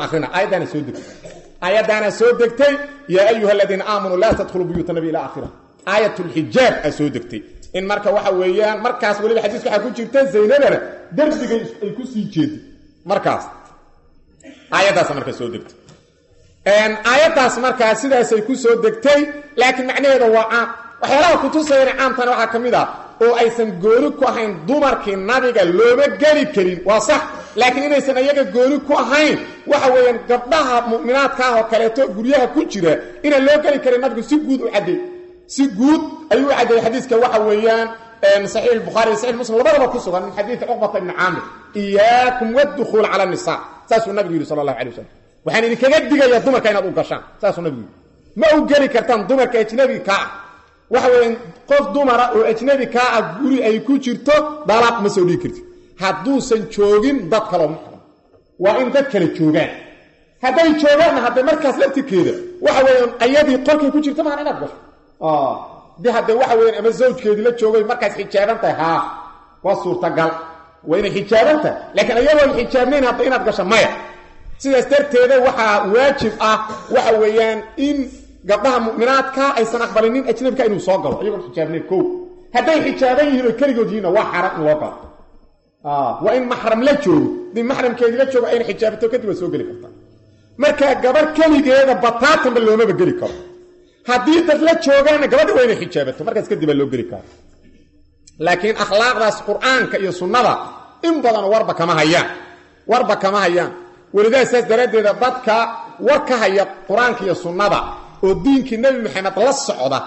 aayadana soo degtay ya ayyuhalladhina aamanu la tadkhulu buyutan nabiy ila aakhirah ayatul hijab soo degtay in marka waxa weeyaan markaas waliba xadiiska waxa ku jirta Zaynabana darbiga ay ku sii jeeday markaas aayadaas marka soo degtay aayadaas marka sidaas ay ku soo degtay laakiin macnaheedu waa waxyaalaha ku tusayna caamtana waxa kamid ah oo aysan goori ku ahayn dumarkii nabiga looma gali karin waa sax laakiin inaysan ayaga goori ku ahayn waxa weeyaan gabdhaha mu'minaadka ah oo kale to guriyaha ku jira in loo gali karin nabigu si guud u caday si guud ayuu caday xadiiska waxa weeyaan sahih al-bukhari sahih muslim labadaba ku sugan min xadiis uqbah ibn amir iyaakum wadkhul ala an-nisa saasu nabiga sallallahu alayhi wasallam waxaan idinkaga digayaa dumarka inaad u gashaan saasu nabiga ma u gali kartaan dumarka ajnabi ka waxa weeyaan qof dumara oo ajnabi ka guri ay ku jirto dalaq ma soo dhigi kartid haduusan joogin dad kale waa in dad kale joogaan haday joogaan hadda markaas laftikeeda waxa weeyaan ayadii qolkay ku jirto ma inaad gasho dii hadda waxa weeyaan ama zawjkeedii la joogay markaas xijaabantay waa suurtagal waa inay xijaabanta laakiin ayadoo xijaabnayn hadda inaad gasho maya sidaas darteeda waxa waajib ah waxa weeyaan in gabdhaha mu'minaadka aysan aqbalinin ajnabka inuu soo galo iyagoo xijaabnay koow haday xijaaban yihiin oo kaligood yihiin waa xaraam in loo galo waa in mahram la joogo din mahramkeedii la joogo ay xijaabato kadib soo gali kartaa marka gabar kaligeeda bataatan looma gali karo haddii dad la joogaan gabadha way xijaabato markaas kadib loo gali karo laakiin akhlaaqdaas quraanka iyo sunnada in badan warba kama hayaan walidaas daradeeda dadka warka haya quraanka iyo sunnada oo diinka nabi maxamed la socda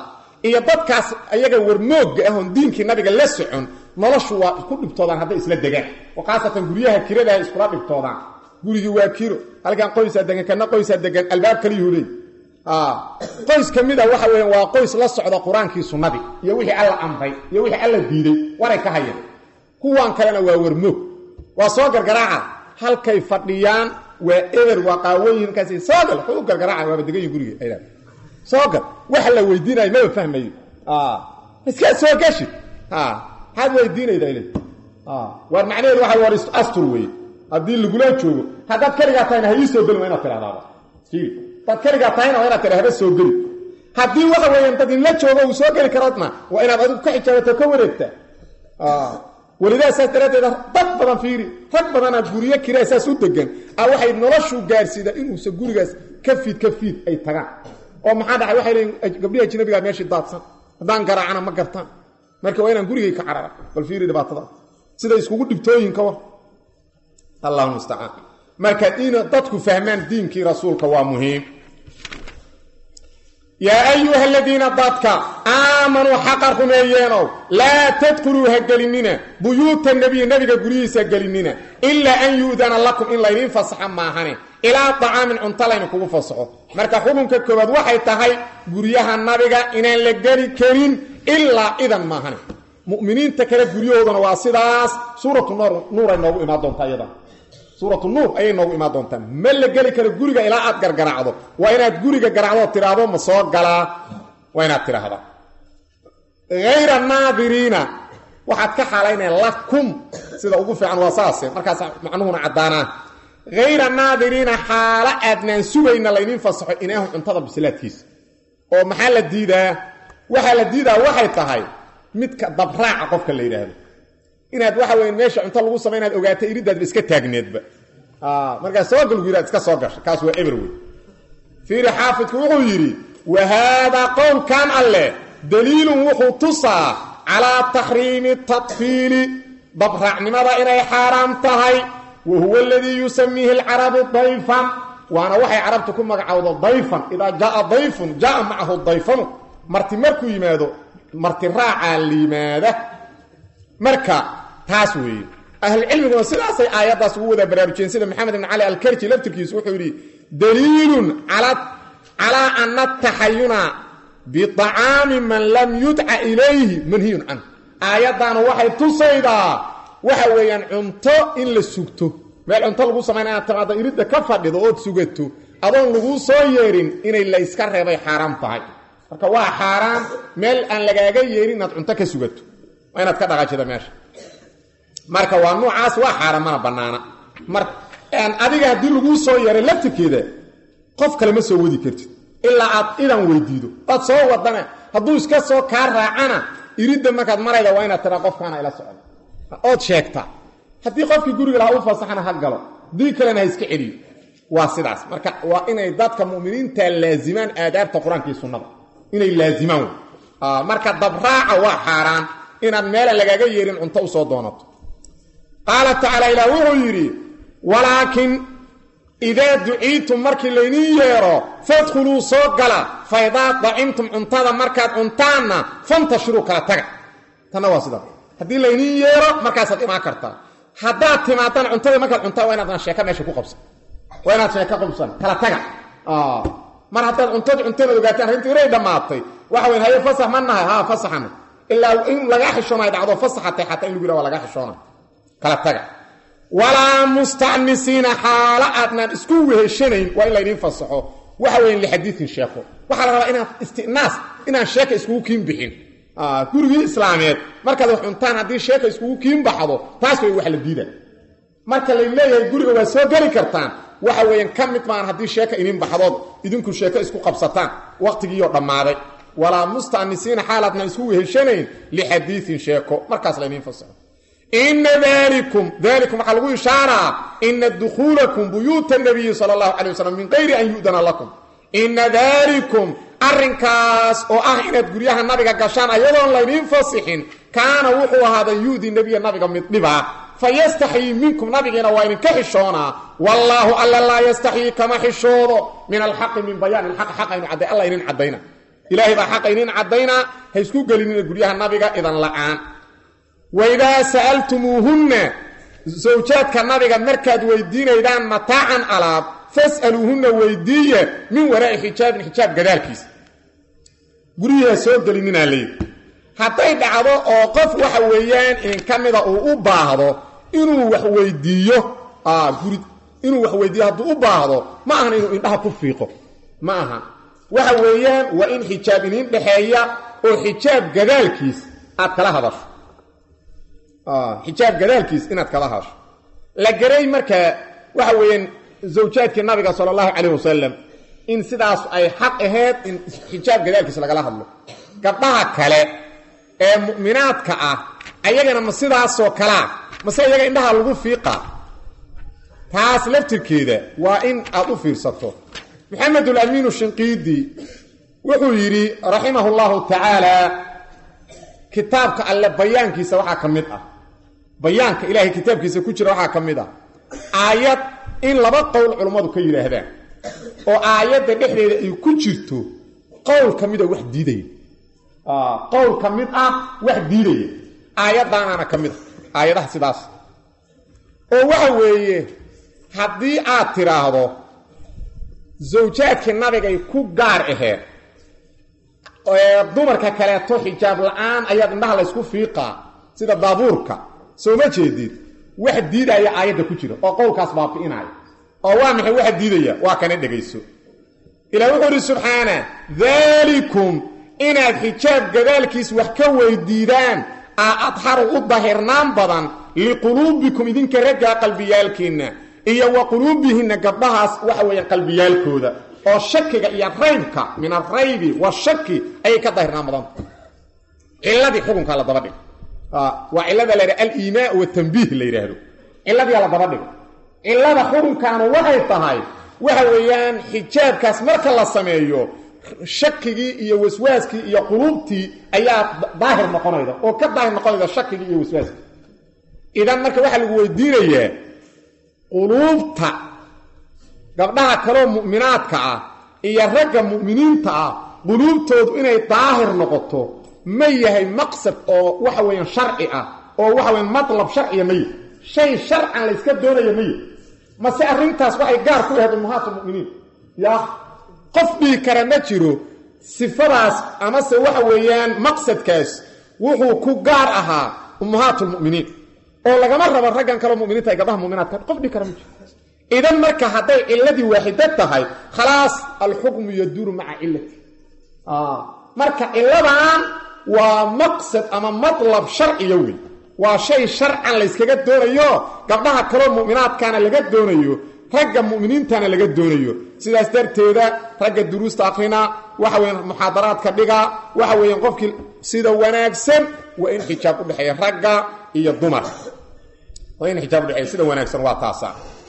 iyo dadkaas ayaga warmoogga ah oo diinkii nabiga la socon noloshu waa ku dhibtoodaan hadday isla degaan oo qaasatan guryaha kirada iskula dhibtoodaan gurigi waa kiro halkan qoysa degan kana qoysa degan albaab kale yuulay qoys kamida waxa weeyaan waa qoys la socda quraankii sunnadi iyo wixii alla amray iyo wixii alla diiday waray ka hayeen kuwan kalena waa warmoog waa soo gargaraaca halkay fadhiyaan waa eber waa qaawooyin kaasi soo gal wuxuu gargaraaca waa degan guriga ayda soo gal waxa la weydiinay ma fahmayo iska soo gashi had weydiinayda ilay war macnaheedu waxa war astur weey hadii lagula joogo hadad kaliga taayna hayso gal weena tiraahdaa fiir tad kaliga taayna weena tiraahdaa soo gal hadii waxa weeyaan dad in la joogo uu soo gali karadna waa inaad adigu ka xijaabato ka wareegta walidaas sadarteeda dad badan fiiri rag badan guriga kiraasaas u degan waxay noloshu gaarsida inuu sa gurigaas ka fiid ay tagaan oo maxaa dhacay waxay leeyihiin gabdhaha ajnabiga meeshii daadsan hadaan garaacana ma gartaan marka waa inaan gurigay ka carara bal fiiri dhibaatada sida iskugu dhibtooyinka war Allahu musta'an marka diina dadku fahmaan diinkii rasuulka waa muhiim يا أيها الذين ضدك آمنوا حقركم أيانو لا تدخلوا هجلننا بيوت النبي قريسة هجلننا إلا أن يؤذن لكم إلا ينفصحا معهن إلى طعام عنطلين كوفو فصحوا مركا حكم كبد وحي تهي قريها النبي إن لقري كريم إلا إذن معهن مؤمنين تكرت قريوه واسداس سورة نور النبو إما دون تايضا سورة النور أي نوع ما دونتان مل جالي كرجوريجا إلى أتجر جرعضه وين أتجوريجا جرعضه ترابه مصاب جلا وين أترهذا غير الناظرين واحد كحالين لكم سيدا وقوف عن وصاصة مركز معنون عدانا غير الناظرين حالة أدنى سوين اللي ينفصح إنهم انتظر بسلاتيس ومحل الديدة وحل الديدة واحد تهاي متك ضبراع قفك اللي يرهذا inaad waxa weyn meesha inta lagu sameeyay ogaatay iridaad iska taagneedba marka soo gal wiiraad iska soo gashay kaas waa every fiir xaafidku wuxuu yiri wa hada qawl kan alle daliil wuxuu tusaa ala tahrim at-tatfil dabra'nimada inay xaraam tahay wa huwa alladhi yusammihi al-arab dayfan wa ana waxay arabtu ku magacawdo dayfan ida jaa dayfun jaa ma'ahu dayfan marti markuu yimaado marti raaca limaada marka taas weey ahli cilmiga sidaasay aayadaas ugu wada baraarujeen sida maxamed ibn ali al-karji laftirkiis wuxuu yiri daliilun ala anna tahayyuna bi ta'am man lam yud'a ilayhi manhiyun an aayadan waxay tusaydaa waxa weeyaan cunto in la sugto meel cunto lagu sameeynaa taada irida ka fadhido oo sugato adoon lagu soo yeerin inay la iska reebay xaraam tahay marka waa xaraam meel aan lagaaga yeerin inaad cunto ka sugato وأنا أتكلم عن هذا ماشي. مركب وانو عاس وحارة ما بنانا. مركب أن أديك هدي الوصول يرلت كده. قف كلمة سوودي كرت. إلا إذا ويديدو. أتصور ضنا. هدوس كسر كارا أنا. يريد ما كاد مرة إذا وين ترى قف كان إلى سؤال. أود شيكتا. هدي قف يقول له أوفى صحنا حقله. دي كلنا هيسكعلي. واسداس. مركب وإن يدات كمؤمنين تلازمان آداب القرآن في السنة. إن اللازمان. مركب ضبراء وحاران. إن المال لغاقا يرين عنطو صدونات قال تعالى إلى وغيري ولكن إذا دعيتم مركي ليني يرى فادخلوا صوقلا فإذا ضعمتم عنطادا مركات عنطانا فانتشروا كالتقع تنواسدا هذه ليني يرى مركاسات ما كرتا حدات تماتان عنطادا مركات عنطادا ويناتنا الشيكا ماشي كو قبصا ويناتنا الشيكا قبصا كالتقع مر حتى عنطادا لغاتان هنتي ريدا ماتي وحوين هاي فصح منها ها فصحنا إلا إن لقاح الشونة يدعوه فصحة حتى إنه يقولوا لقاح الشونة كلا تقع ولا مستعنسين حالاتنا اسكوه الشنين وإلا ينفصحوا وحوين لحديث الشيخ وحالا إنا استئناس إنا الشيخ اسكوه كين بحين كورغي إسلاميات مركز وحنطان هذه الشيخ اسكوه كين بحضو تاسوي وحل الديدة مركز اللي يقولوا واسوه قري كرتان وحوين كمت معنا هذه الشيخ إنين بحضو إذنكو الشيخ اسكوه قبصتان وقت يوضا معي ولا مستعنسين حالتنا اسوه الشنين لحديث شيكو مركز لين ينفصحوا إن ذلكم حلقوا إشارة إن دخولكم بيوت النبي صلى الله عليه وسلم من غير أن يؤذن لكم إن ذلكم أرنكاس أو أهنت قريها النبي قشان أيضا لين ينفصحين كان وحو هذا يؤذي النبي مطلبا فيستحي منكم نبينا وإن كحشونا والله ألا لا يستحي كما حشوه من الحق من بيان الحق حقا إن عدي الله إن عدينا ilaahay baa xaq inin cadayna ha isku gelinina guryaha nabiga idan la'aan wayda sa'altumuhunna zawjaadka nabiga markaad weydiinaydaan mataacan alaab fas'aluhunna weydiiya min waraa'i xijaabin xijaab gadaalkiisa guriyaha soo gelinina leeyahay hadday dhacdo oo qof waxa weeyaan in kamida uu u baahdo inuu wax weydiiyo inuu wax weydiiyo hadduu u baahdo ma ahan inuu indhaha ku fiiqo ma aha waxa weeyaan waa in xijaab inin dhexeeya oo xijaab gadaalkiis aad kala hadasho xijaab gadaalkiis inaad kala hadasho la garay marka waxa weeyaan zawjaadkii nabiga sallallahu alayhi wasallam in sidaas ay xaq ahayd in xijaab gadaalkiis lagala hadlo gabdhaha kale ee mu'minaadka ah ayagana ma sidaas oo kala mase iyaga indhaha lagu fiiqa taas laftirkeeda waa in aad u fiirsato محمد الأمين الشنقيدي وحيري رحمه الله تعالى كتابك على بيانك سواء كمدة بيانك إلهي كتابك سكوتر وحا كمدة آيات إن لبا قول علماء كيرا هذا وآيات نحن يكوترتو قول كمدة واحد ديدي قول كمدة واحد ديدي آيات دانا كمدة آيات سداس وحوي حدي آتراهو zawjaadka nabiga ay ku gaar aheed oo dumarka kale to xijaab la'aan ayaa indhaha la isku fiiqaa sida baabuurka soo ma jeedid wax diidaya aayada ku jira oo qowlkaas baabi'inaya oo waa maxay wax diidaya waa kana dhageyso ilaahu wuxuu subhana dhalikum inaad xijaab gadaalkiis wax ka weydiidaan aadharu u dahirnaan badan liqulubikum idinka raga qalbiyaalkiina iyo waqulubihinna gabdhahaas waxa weeyaan qalbiyaalkooda oo shakiga iyo raybka min araybi wa shaki ay ka dahirnaan badan illadii xukunka la daba dhig waa illada la al-iimaa wa tanbiih la yiraahdo illadii la daba dhig illada xukunkaana waxay tahay waxa weeyaan xijaabkaas marka la sameeyo shakigii iyo waswaaskii iyo qulubtii ayaa daahir noqonayda oo ka daahir noqonayda shakigii iyo waswaaskii idan marka waxa lagu weydiinayaa qulubta gabdhaha kale mu'minaadka ah iyo ragga mu'miniinta ah qulubtoodu inay daahir noqoto ma yahay maqsad oo waxa weeyaan sharci ah oo waxa weeyaan matlab sharci ma yahay shay sharcan la iska doonayo ma yahay ma si arrintaas waxay gaar ku yahay ummahatul mu'miniin ya qof bi kara ma jiro sifadaas ama se waxa weeyaan maqsadkaas wuxuu ku gaar ahaa ummahatul mu'miniin oo lagama rabo raggan kale mu'miniinta ay gabdhaha mu'minaadka qof bi kara ma jiro idan marka haday illadii waahida tahay khalaas al-hukm yaduru ma'a illati marka illadan waa maqsad ama matlab sharci yawi waa shay sharcan la iskaga doonayo gabdhaha kale mu'minaadkana laga doonayo ragga mu'miniintana laga doonayo sidaas darteeda ragga duruusta aqrina waxa weyn muhaadaraadka dhiga waxa weyn qofkii sida wanaagsan waa in xijaab u dhaxeeyo ragga iyo dumar waa in xijaab u dhaxeeyo sida wanaagsan waa taasa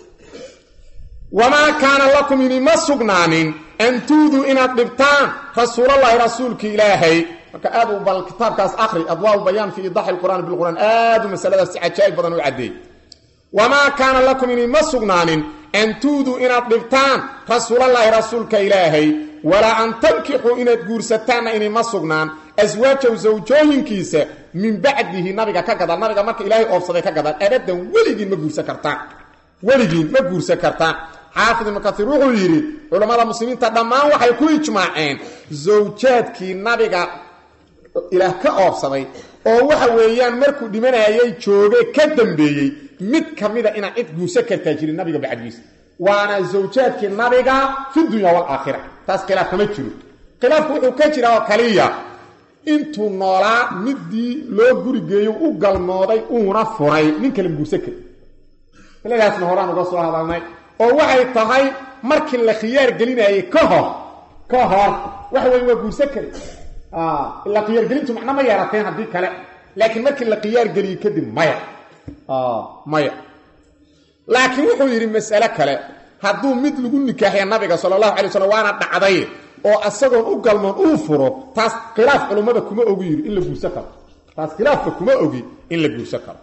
wama kana lakum in masugnanin an tudu in adibtan rasuulullaahi rasuulki ilaahay marka aadu bal kitaabkaas akhri adwaa bayan fi idah alquran bil quran aadu masalada si ajaayib badan u cadeey wama kana lakum in masugnanin an tudu in adibtan rasuulullaahi rasuulka ilaahay wala an tankihu in guursataan in masugnan azwaaja zawjooyinkiisa min ba'dihi nabiga ka gada nabiga marka ilaahay oofsaday ka gada abadan weligii ma guursan kartaan weligii ma guursan kartaan حافظ ابن كثير وحيري علماء المسلمين تدمان waxay ku ijmaaceen zawjaadkii nabiga ilaah ka oofsaday oo waxa weeyaan markuu dhimanayay joogay ka dambeeyay mid kamida ina cid guursan karta jirin nabiga bacdiis waana zawjaadkii nabiga fi dunya wal aakhirah taas khilaaf kama jiro khilaafku wuxuu ka jiraa kaliya intuu noolaa midii loo gurigeeyo u galmooday uuna furay nin kale guursan kara ilaahaasna horaan uga soo hadalnay oo waxay tahay markii la khiyaar gelinayay ka hor waxa weey waa guursan kare la khiyaar gelintu macna ma yarateen hadii kale laakiin markii la khiyaar geliyo kadib maya laakiin wuxuu yiri mas'ala kale haduu mid lagu nikaaxiyo nabiga sallallahu alayhi wasallam waana dhacday oo asagoon u galmoon uu furo taas khilaaf culimada kuma ogi yiri in la guursan karo taas khilaafka kuma ogi in la guursan karo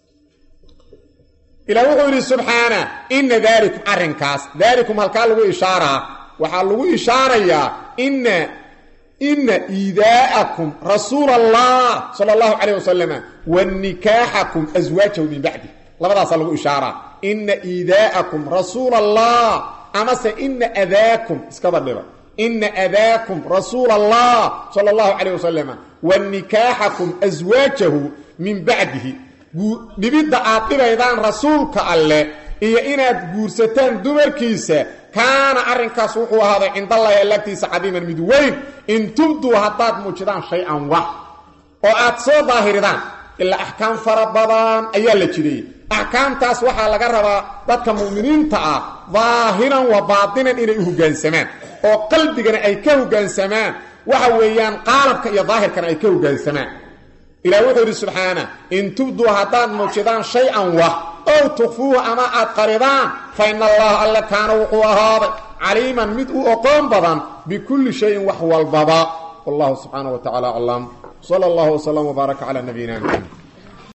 إلى وحوري سبحانه إن ذلك أرنكاس ذلكم هالكال لغو إشارة وحال لغو إشارة إن إن إيذاءكم رسول الله صلى الله عليه وسلم والنكاحكم أزواجه من بعده لبدا صلوا إشارة إن إيذاءكم رسول الله أما إن أذاكم اسكبر إن أذاكم رسول الله صلى الله عليه وسلم والنكاحكم أزواجه من بعده لبدا عاطبة إذن رسولك الله إيا إناد قرستان دمركيسة كان أرنكاس وحو هذا عند الله التي عظيما مدوين إن تبدوا هداد موجدان شيئا واحد وآتصو ظاهردان إلا أحكام فربضان أيها اللي أحكام تاس وحا لقربا ذاتك مؤمنين تا ظاهرا وباطنا إلى إهجان سمان وقلبك أي كهجان سمان وحويان قالبك يا ظاهر كان أي كهجان سمان إلى وحده سبحانه إن تبدوا هداد موجدان شيئا واحد أو تخفوه أما أتقرضان فإن الله ألا كان وقوة هذا عليما مدء أقام بضان بكل شيء وحوى البضاء والله سبحانه وتعالى أعلم صلى الله وسلم وبارك على نبينا محمد